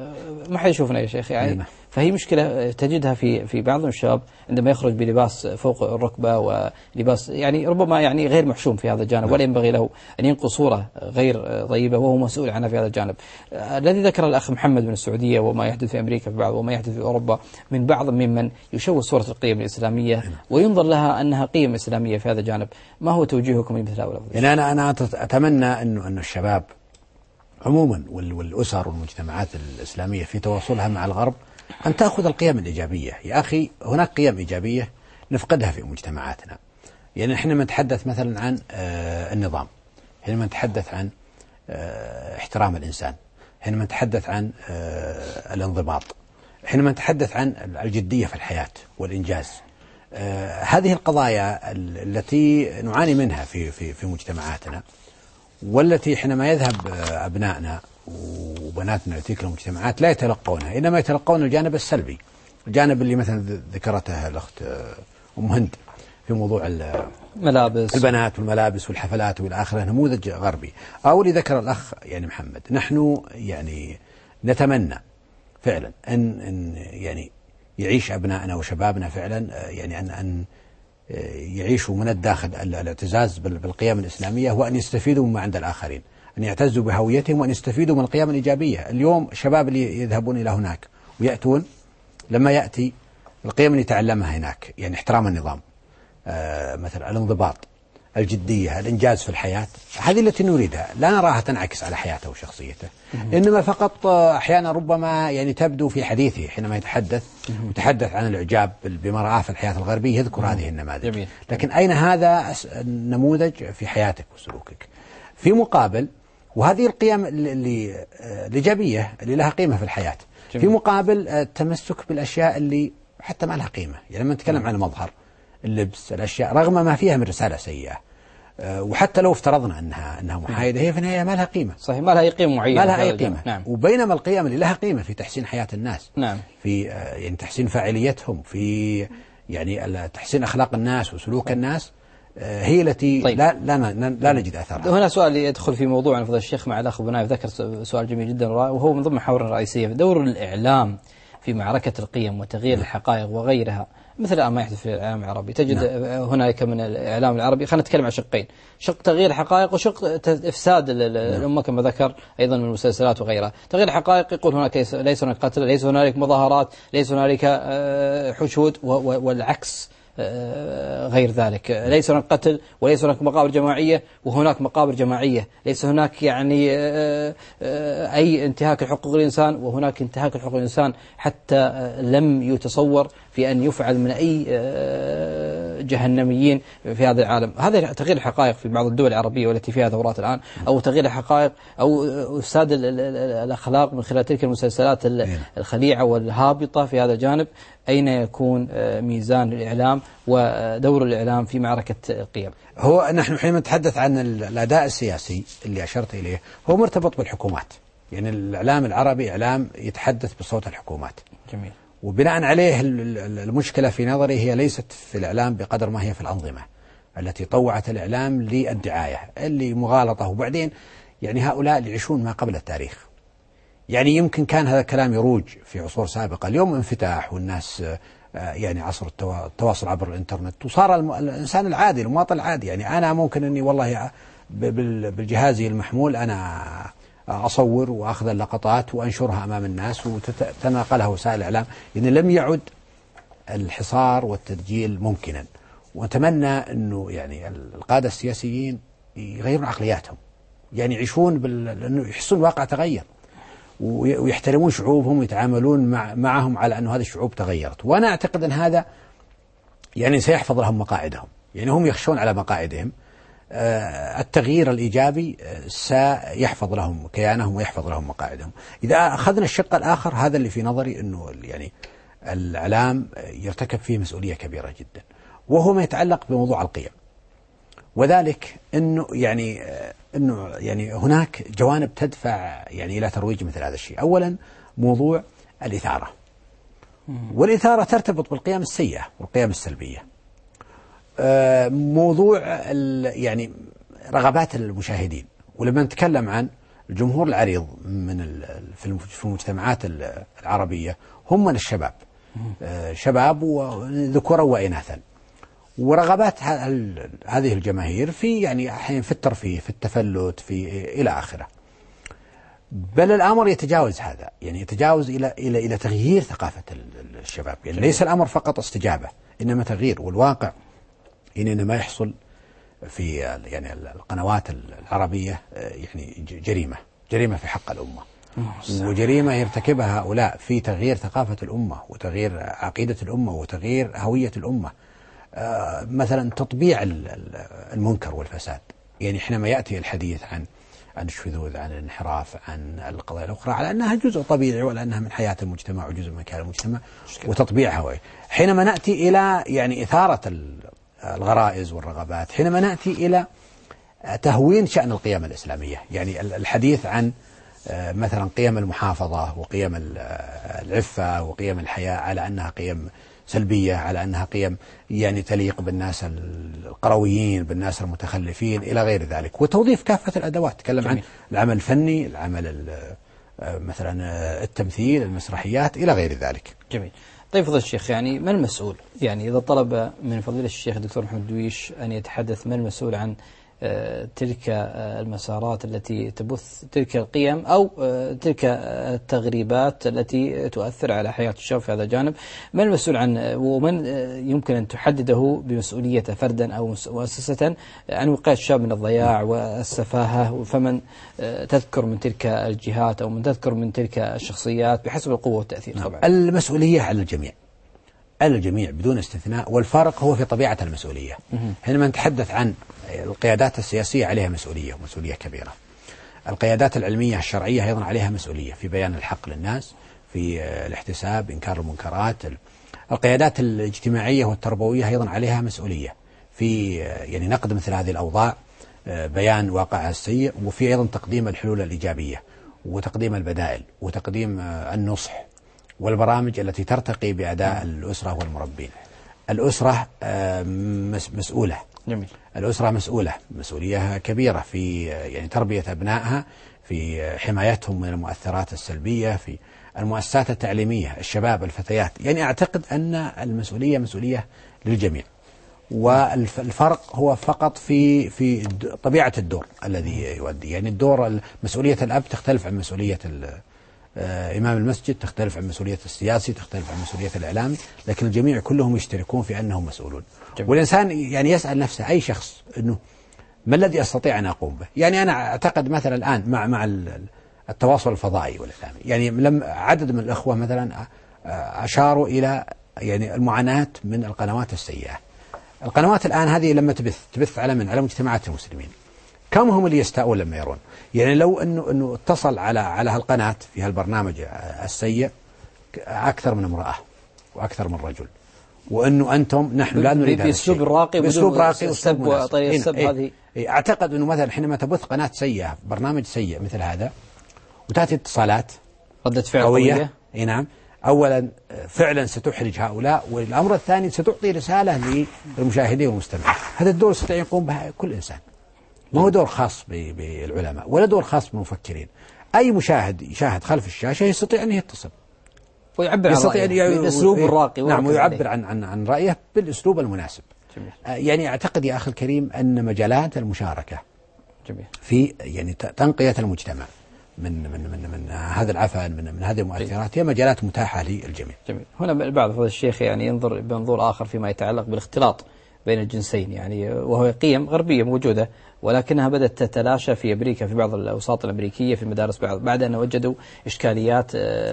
يا شيخ يعني. فهي مشكلة تجدها في بعض الشباب عندما يخرج بلباس فوق الركبة ولباس يعني ربما يعني غير محشوم في هذا الجانب، ولا ينبغي له أن ينقل صورة غير طيبة وهو مسؤول عنها في هذا الجانب. الذي ذكر الأخ محمد من السعودية وما يحدث في أمريكا في بعض وما يحدث في أوروبا من بعض ممن يشوه صورة القيم الإسلامية وينظر لها أنها قيم إسلامية في هذا الجانب، ما هو توجيهكم لمثل هؤلاء؟
يعني أنا أتمنى أن الشباب عموما والأسر والمجتمعات الإسلامية في تواصلها مع الغرب أن تأخذ القيم الإيجابية. يا أخي هناك قيم إيجابية نفقدها في مجتمعاتنا. يعني حينما نتحدث مثلا عن النظام، حينما نتحدث عن احترام الإنسان، حينما نتحدث عن الانضباط، حينما نتحدث عن الجدية في الحياة والإنجاز، هذه القضايا التي نعاني منها في مجتمعاتنا، والتي حينما يذهب أبنائنا وبناتنا لتلك المجتمعات لا يتلقونها، إنما يتلقون الجانب السلبي، الجانب اللي مثلا ذكرته الأخت أم هند في موضوع
ملابس
البنات والملابس والحفلات والآخرة، نموذج غربي. أو اللي ذكر الأخ يعني محمد، نحن يعني نتمنى فعلا أن يعني يعيش أبنائنا وشبابنا فعلا يعني أن يعيشوا من الداخل الاعتزاز بالقيم الإسلامية، وأن يستفيدوا مما عند الآخرين. أن يعتزوا بهويتهم وأن يستفيدوا من القيم الإيجابية. اليوم الشباب اللي يذهبون إلى هناك ويأتون، لما يأتي القيم اللي يتعلمها هناك، يعني احترام النظام، مثلا الانضباط، الجدية، الإنجاز في الحياة، هذه التي نريدها، لا نراها تنعكس على حياته وشخصيته، إنما فقط أحيانا ربما يعني تبدو في حديثه حينما يتحدث عن الإعجاب بما رآه في الحياة الغربية يذكر هذه النماذج. لكن أين هذا النموذج في حياتك وسلوكك؟ في مقابل، وهذه القيم الإيجابية اللي لها قيمة في الحياة، في مقابل التمسك بالأشياء اللي حتى ما لها قيمة. يعني لما نتكلم عن المظهر، اللبس، الأشياء، رغم ما فيها من رسالة سيئة، وحتى لو افترضنا أنها محايدة، هي في النهاية ما لها قيمة.
صحيح، ما لها أي قيمة معينة،
ما لها أي قيمة.
نعم.
وبينما القيم اللي لها قيمة في تحسين حياة الناس،
نعم،
في يعني تحسين فاعليتهم، في يعني تحسين أخلاق الناس وسلوك الناس، هي التي طيب. لا نجد أثرها.
هنا سؤال يدخل في موضوع فضل الشيخ مع الأخ بنايف ذكر سؤال جميل جدا، وهو من ضمن محاور الرئيسية دور الإعلام في معركة القيم وتغيير الحقائق وغيرها، مثل ما يحدث في الإعلام العربي. تجد هناك من الإعلام العربي، خلينا نتكلم عن شقين: شق تغيير الحقائق وشق إفساد الأمة كما ذكر أيضا من المسلسلات وغيرها. تغيير الحقائق يقول هناك ليس هناك قتل، ليس هنالك مظاهرات، ليس هنالك حشود، والعكس غير ذلك. ليس هناك قتل وليس هناك مقابر جماعية وهناك مقابر جماعية. ليس هناك يعني أي انتهاك لحقوق الإنسان وهناك انتهاك لحقوق الإنسان حتى لم يتصور في أن يفعل من أي جهنميين في هذا العالم. هذا تغيير الحقائق في بعض الدول العربية والتي فيها ثورات الآن، أو تغيير الحقائق أو إفساد الأخلاق من خلال تلك المسلسلات الخليعة والهابطة في هذا الجانب. أين يكون ميزان الإعلام ودور الإعلام في معركة القيم؟
هو نحن حينما نتحدث عن الأداء السياسي اللي أشرت إليه هو مرتبط بالحكومات، يعني الإعلام العربي إعلام يتحدث بصوت الحكومات.
جميل.
وبناء عليه المشكلة في نظري هي ليست في الإعلام بقدر ما هي في الأنظمة التي طوعت الإعلام للدعاية اللي مغالطة. وبعدين يعني هؤلاء اللي يعيشون ما قبل التاريخ، يعني يمكن كان هذا الكلام يروج في عصور سابقة، اليوم انفتاح والناس يعني عصر التواصل عبر الإنترنت، وصار الإنسان العادي المواطن العادي، يعني أنا ممكن أني والله بالجهازي المحمول أنا أصور وأخذ اللقطات وأنشرها أمام الناس وتتناقلها وسائل الإعلام. يعني لم يعد الحصار والتدجيل ممكنا. وأتمنى أنه يعني القادة السياسيين يغيرون عقلياتهم، يعني يعيشون لأنه يحسون الواقع تغير، ويحترمون شعوبهم ويتعاملون معهم على أن هذه الشعوب تغيرت. وأنا أعتقد أن هذا يعني سيحفظ لهم مقاعدهم، يعني هم يخشون على مقاعدهم. التغيير الإيجابي سيحفظ لهم كيانهم ويحفظ لهم مقاعدهم. إذا أخذنا الشق الآخر، هذا اللي في نظري أنه يعني الإعلام يرتكب فيه مسؤولية كبيرة جدا، وهو ما يتعلق بموضوع القيم، وذلك أنه يعني هناك جوانب تدفع يعني إلى ترويج مثل هذا الشيء. أولا موضوع الإثارة، والإثارة ترتبط بالقيم السيئة والقيم السلبية. موضوع يعني رغبات المشاهدين، ولما نتكلم عن الجمهور العريض في المجتمعات العربية هم من الشباب، شباب وذكورا وإناثا، ورغبات هذه الجماهير في يعني أحيانا في الترفيه، في التفلت، في إلى آخره. بل الأمر يتجاوز هذا، يعني يتجاوز إلى تغيير ثقافة الشباب. يعني ليس الأمر فقط استجابة، إنما تغيير. والواقع إنما يحصل في يعني القنوات العربية يعني جريمة في حق الأمة، وجريمة يرتكبها هؤلاء في تغيير ثقافة الأمة وتغيير عقيدة الأمة وتغيير هوية الأمة. مثلا تطبيع المنكر والفساد، يعني حينما يأتي الحديث عن الشذوذ، عن الانحراف، عن القضايا الأخرى على أنها جزء طبيعي ولا أنها من حياة المجتمع وجزء من كيان المجتمع وتطبيعها. حينما نأتي إلى يعني إثارة الغرائز والرغبات، حينما نأتي إلى تهوين شأن القيم الإسلامية، يعني الحديث عن مثلا قيم المحافظة وقيم العفة وقيم الحياة على أنها قيم سلبية، على أنها قيم يعني تليق بالناس القرويين، بالناس المتخلفين إلى غير ذلك، وتوظيف كافة الأدوات. تكلم عن العمل الفني، العمل مثلا التمثيل، المسرحيات إلى غير ذلك.
جميل. طيب فضيلة الشيخ، يعني من المسؤول؟ يعني إذا طلب من فضيلة الشيخ الدكتور محمد دويش أن يتحدث من المسؤول عن تلك المسارات التي تبث تلك القيم أو تلك التغريبات التي تؤثر على حياة الشباب في هذا الجانب. من المسؤول عن ومن يمكن أن تحدده بمسؤولية فردا أو مؤسسة عن وقاية الشباب من الضياع والسفاهة؟ فمن تذكر من تلك الجهات أو من تذكر من تلك الشخصيات بحسب القوة والتأثير؟ طبعا
المسؤولية على الجميع، على الجميع بدون استثناء، والفرق هو في طبيعة المسؤولية. حينما نتحدث عن القيادات السياسية عليها مسؤولية ومسؤولية كبيرة. القيادات العلمية الشرعية أيضا عليها مسؤولية في بيان الحق للناس، في الاحتساب، إنكار المنكرات. القيادات الاجتماعية والتربوية أيضا عليها مسؤولية في يعني نقد مثل هذه الأوضاع، بيان واقعها السيء، وفي أيضا تقديم الحلول الإيجابية وتقديم البدائل وتقديم النصح والبرامج التي ترتقي بأداء الأسرة والمربين. الأسرة مسؤولة.
جميل.
الأسرة مسؤولية كبيرة في يعني تربية أبنائها، في حمايتهم من المؤثرات السلبية، في المؤسسات التعليمية، الشباب، الفتيات. يعني أعتقد أن المسؤولية مسؤولية للجميع، والفرق هو فقط في طبيعة الدور الذي يؤدي. يعني الدور، مسؤولية الأب تختلف عن مسؤولية إمام المسجد، تختلف عن مسؤولية السياسي، تختلف عن مسؤولية الإعلامي، لكن الجميع كلهم يشتركون في أنهم مسؤولون. جميل. والإنسان يعني يسأل نفسه، أي شخص، أنه ما الذي أستطيع أن أقوم به؟ يعني أنا أعتقد مثلا الآن مع التواصل الفضائي والإعلامي، يعني لم عدد من الأخوة مثلا أشاروا إلى يعني المعاناة من القنوات السيئة. القنوات الآن هذه لما تبث على مجتمعات المسلمين، كم هم اللي يستاءون لما يرون؟ يعني لو انه اتصل على هالقناة في هالبرنامج السيء أكثر من امرأة وأكثر من رجل، وأنه أنتم نحن لا نريد هذا الشيء، بأسلوب راقي
والسب وطريقة السب هذه.
أعتقد أنه مثلا حينما تبث قناة سيئة، برنامج سيء مثل هذا، وتأتي اتصالات
ردة فعل قوية،
اي نعم، أولا فعلا ستحرج هؤلاء، والأمر الثاني ستعطي رسالة للمشاهدين والمستمعين. هذا الدور يستطيع يقوم به كل إنسان، ما هو دور خاص بالعلماء ولا دور خاص بالمفكرين. أي مشاهد يشاهد خلف الشاشة يستطيع أن يتصل
ويعبر عن رأيه بالأسلوب الراقي.
نعم، ويعبر عن رأيه بالأسلوب المناسب. جميل. يعني أعتقد يا أخي الكريم أن مجالات المشاركة
جميل.
في يعني تنقية المجتمع من هذا العفن، من هذه المؤثرات، هي مجالات متاحة للجميع.
جميل. هنا بعض فضل الشيخ يعني ينظر بمنظور آخر فيما يتعلق بالاختلاط بين الجنسين، يعني وهو قيم غربية موجودة ولكنها بدأت تتلاشى في أمريكا، في بعض الأوساط الأمريكية في المدارس، بعد أن وجدوا إشكاليات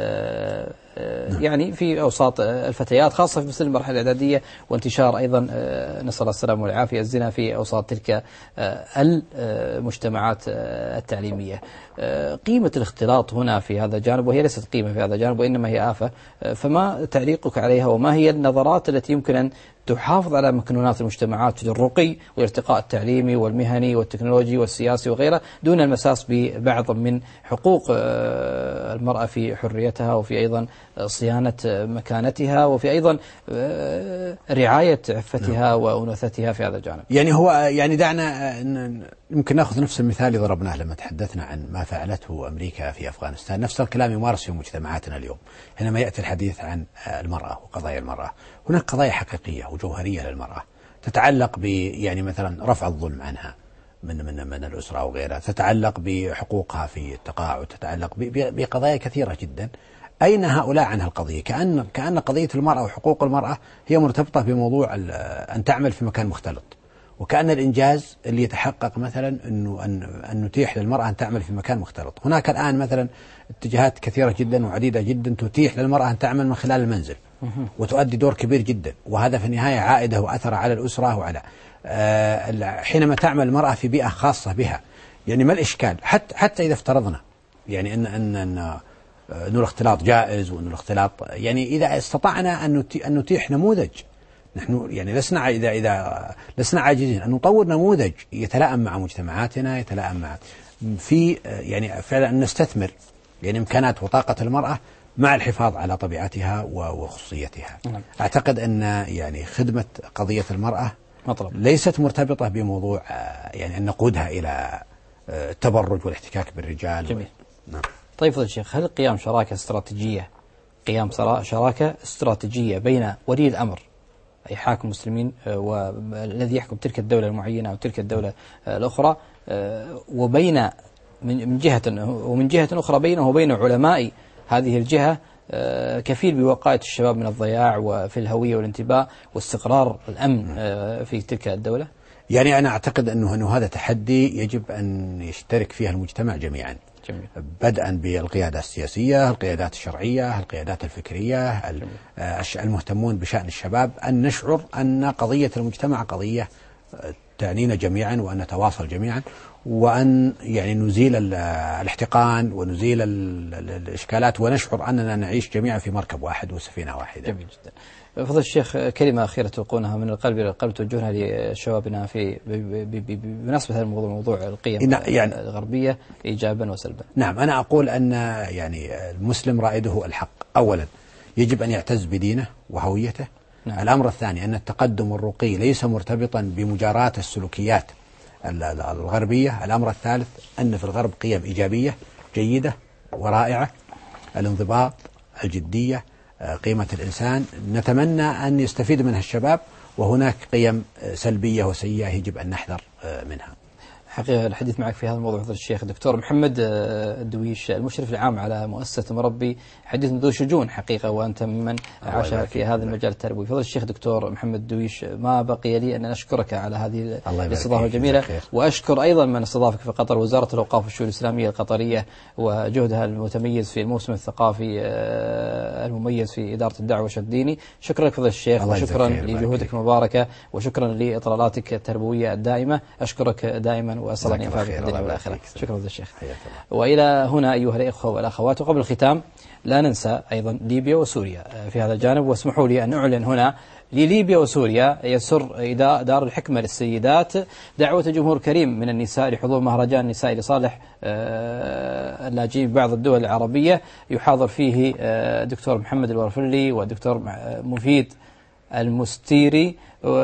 يعني في أوساط الفتيات، خاصة في مثل المرحلة الإعدادية، وانتشار أيضا نسأل الله السلامة والعافية الزنا في أوساط تلك المجتمعات التعليمية. قيمة الاختلاط هنا في هذا الجانب، وهي ليست قيمة في هذا الجانب وإنما هي آفة، فما تعليقك عليها، وما هي النظرات التي يمكن أن تحافظ على مكنونات المجتمعات في الرقي والارتقاء التعليمي والمهني والتكنولوجي والسياسي وغيره، دون المساس ببعض من حقوق المرأة في حريتها، وفي أيضا صيانة مكانتها، وفي أيضا رعاية عفتها وأنوثتها في هذا الجانب؟
يعني هو يعني دعنا يمكن نأخذ نفس المثال اللي ضربناه لما تحدثنا عن ما فعلته أمريكا في أفغانستان. نفس الكلام يمارس في مجتمعاتنا اليوم. حينما يأتي الحديث عن المرأة وقضايا المرأة، هناك قضايا حقيقية وجوهرية للمرأة تتعلق يعني مثلا رفع الظلم عنها من الأسرة أو غيرها، تتعلق بحقوقها في التقاعد، تتعلق بقضايا كثيرة جدا. أين هؤلاء عن هالقضية؟ كأن قضية المرأة وحقوق المرأة هي مرتبطة بموضوع أن تعمل في مكان مختلط، وكأن الإنجاز اللي يتحقق مثلا أن نتيح للمرأة أن تعمل في مكان مختلط. هناك الآن مثلا اتجاهات كثيرة جدا وعديدة جدا تتيح للمرأة أن تعمل من خلال المنزل وتؤدي دور كبير جدا، وهذا في النهاية عائده وأثر على الأسرة وعلى حينما تعمل المرأة في بيئة خاصة بها. يعني ما الإشكال حتى إذا افترضنا يعني أن الاختلاط جائز، وأن الاختلاط يعني إذا استطعنا أن نتيح نموذج، نحن يعني إذا لسنا عاجزين أن نطور نموذج يتلائم مع مجتمعاتنا، يتلائم مع في يعني فعلا أن نستثمر يعني إمكانات وطاقة المرأة مع الحفاظ على طبيعتها وخصوصيتها. أعتقد أن يعني خدمة قضية المرأة
مطلب
ليست مرتبطة بموضوع يعني أن نقودها إلى التبرج والاحتكاك بالرجال.
جميل. نعم. طيب فضل الشيخ، هل قيام شراكة استراتيجية بين ولي الأمر أي حاكم مسلمين والذي يحكم تلك الدولة المعينة أو تلك الدولة الأخرى، وبين من جهة ومن جهة أخرى بينه وبين علماء هذه الجهة كفيل بوقاية الشباب من الضياع وفي الهوية والانتباه واستقرار الأمن في تلك الدولة؟
يعني أنا أعتقد أنه هذا تحدي يجب أن يشترك فيها المجتمع جميعا، بدءا بالقيادة السياسية، القيادات الشرعية، القيادات الفكرية، المهتمون بشأن الشباب، أن نشعر أن قضية المجتمع قضية تعنينا جميعا، وأن نتواصل جميعا، وأن يعني نزيل الاحتقان ونزيل الإشكالات، ونشعر أننا نعيش جميعا في مركب واحد وسفينة واحدة.
جميل جدا. فضل الشيخ، كلمة أخيرة تلقونها من القلب إلى القلب توجهونها لشبابنا في بمناسبة هذا الموضوع، موضوع القيم يعني الغربية إيجابا وسلبا.
نعم، أنا أقول أن يعني المسلم رائده الحق. أولا يجب أن يعتز بدينه وهويته. نعم. الأمر الثاني أن التقدم الرقي ليس مرتبطا بمجاراة السلوكيات الغربية. الأمر الثالث أن في الغرب قيم إيجابية جيدة ورائعة، الانضباط، الجدية، قيمة الإنسان، نتمنى أن يستفيد منها الشباب، وهناك قيم سلبية وسيئة يجب أن نحذر منها.
حقيقة الحديث معك في هذا الموضوع فضل الشيخ دكتور محمد الدويش، المشرف العام على مؤسسة مربي، حديث ذو شجون حقيقة، وأنت ممن عاش في هذا المجال التربوي. فضل الشيخ دكتور محمد الدويش، ما بقي لي أن أشكرك على هذه الاستضافة الجميلة، وأشكر أيضا من استضافك في قطر، وزارة الأوقاف والشؤون الإسلامية القطرية وجهدها المتميز في الموسم الثقافي المميز في إدارة الدعوة والشؤون الديني. شكرا لك فضل الشيخ، وشكرا لجهودك المباركة، وشكرا لإطلالاتك التربوية الدائمة. أشكرك دائما وأسأل أن ينفع في الدنيا والآخرة. شكرا لك الشيخ. وإلى هنا أيها الإخوة والأخوات، وقبل الختام لا ننسى أيضا ليبيا وسوريا في هذا الجانب، واسمحوا لي أن أعلن هنا لليبيا وسوريا يسر دار الحكمة للسيدات دعوة جمهور كريم من النساء لحضور مهرجان النساء لصالح اللاجئين ببعض الدول العربية، يحاضر فيه دكتور محمد الورفلي والدكتور مفيد المستيري،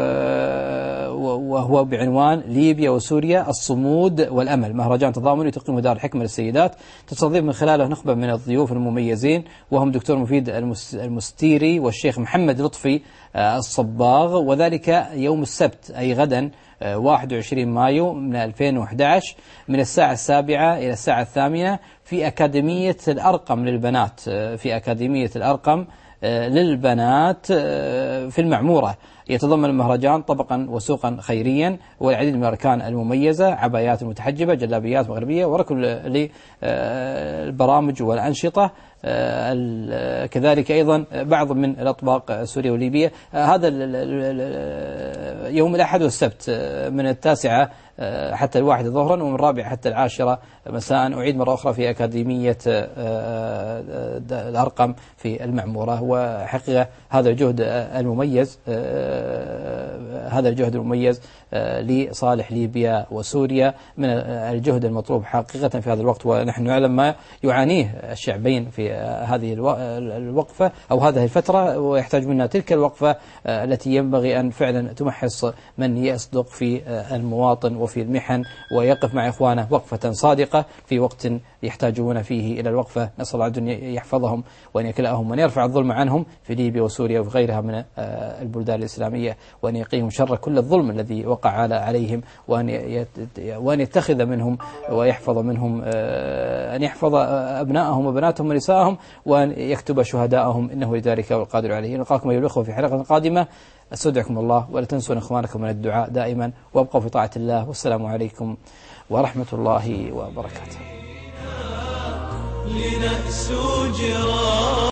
وهو بعنوان ليبيا وسوريا الصمود والأمل، مهرجان تضامني تقيمه دار الحكمة للسيدات، تستضيف من خلاله نخبة من الضيوف المميزين، وهم دكتور مفيد المستيري والشيخ محمد لطفي الصباغ، وذلك يوم السبت أي غدا 21 مايو من 2011 من الساعة 7 إلى الساعة 8 في أكاديمية الأرقم للبنات، في أكاديمية الأرقم للبنات في المعمورة. يتضمن المهرجان طبقا وسوقا خيريا والعديد من الأركان المميزة، عبايات متحجبة، جلابيات مغربية، وركن للبرامج والأنشطة، كذلك أيضا بعض من الأطباق السورية والليبية. هذا يوم الأحد والسبت من 9 حتى 1 ظهرا، ومن 4 حتى 10 مساء. أعيد مرة أخرى في أكاديمية الأرقم في المعمورة. وحقيقة هذا الجهد المميز لصالح ليبيا وسوريا من الجهد المطلوب حقيقة في هذا الوقت، ونحن نعلم ما يعانيه الشعبين في هذه الوقفة أو هذه الفترة، ويحتاج منا تلك الوقفة التي ينبغي أن فعلا تمحص من يصدق في المواطن وفي المحن، ويقف مع إخوانه وقفة صادقة في وقت يحتاجون فيه إلى الوقفة. نسأل الله أن يحفظهم وأن يكلأهم وأن يرفع الظلم عنهم في ليبيا وسوريا وفي غيرها من البلدان الإسلامية، وأن يقيهم شر كل الظلم الذي وقع عليهم، وأن يتخذ منهم ويحفظ منهم، أن يحفظ أبنائهم وبناتهم ونسائهم، وأن يكتب شهداءهم، إنه لذلك والقادر عليه. نلقاكم أيها الأخوة في حلقة قادمة، استودعكم الله، ولا تنسوا إخوانكم من الدعاء دائما، وابقوا في طاعة الله، والسلام عليكم ورحمة الله وبركاته.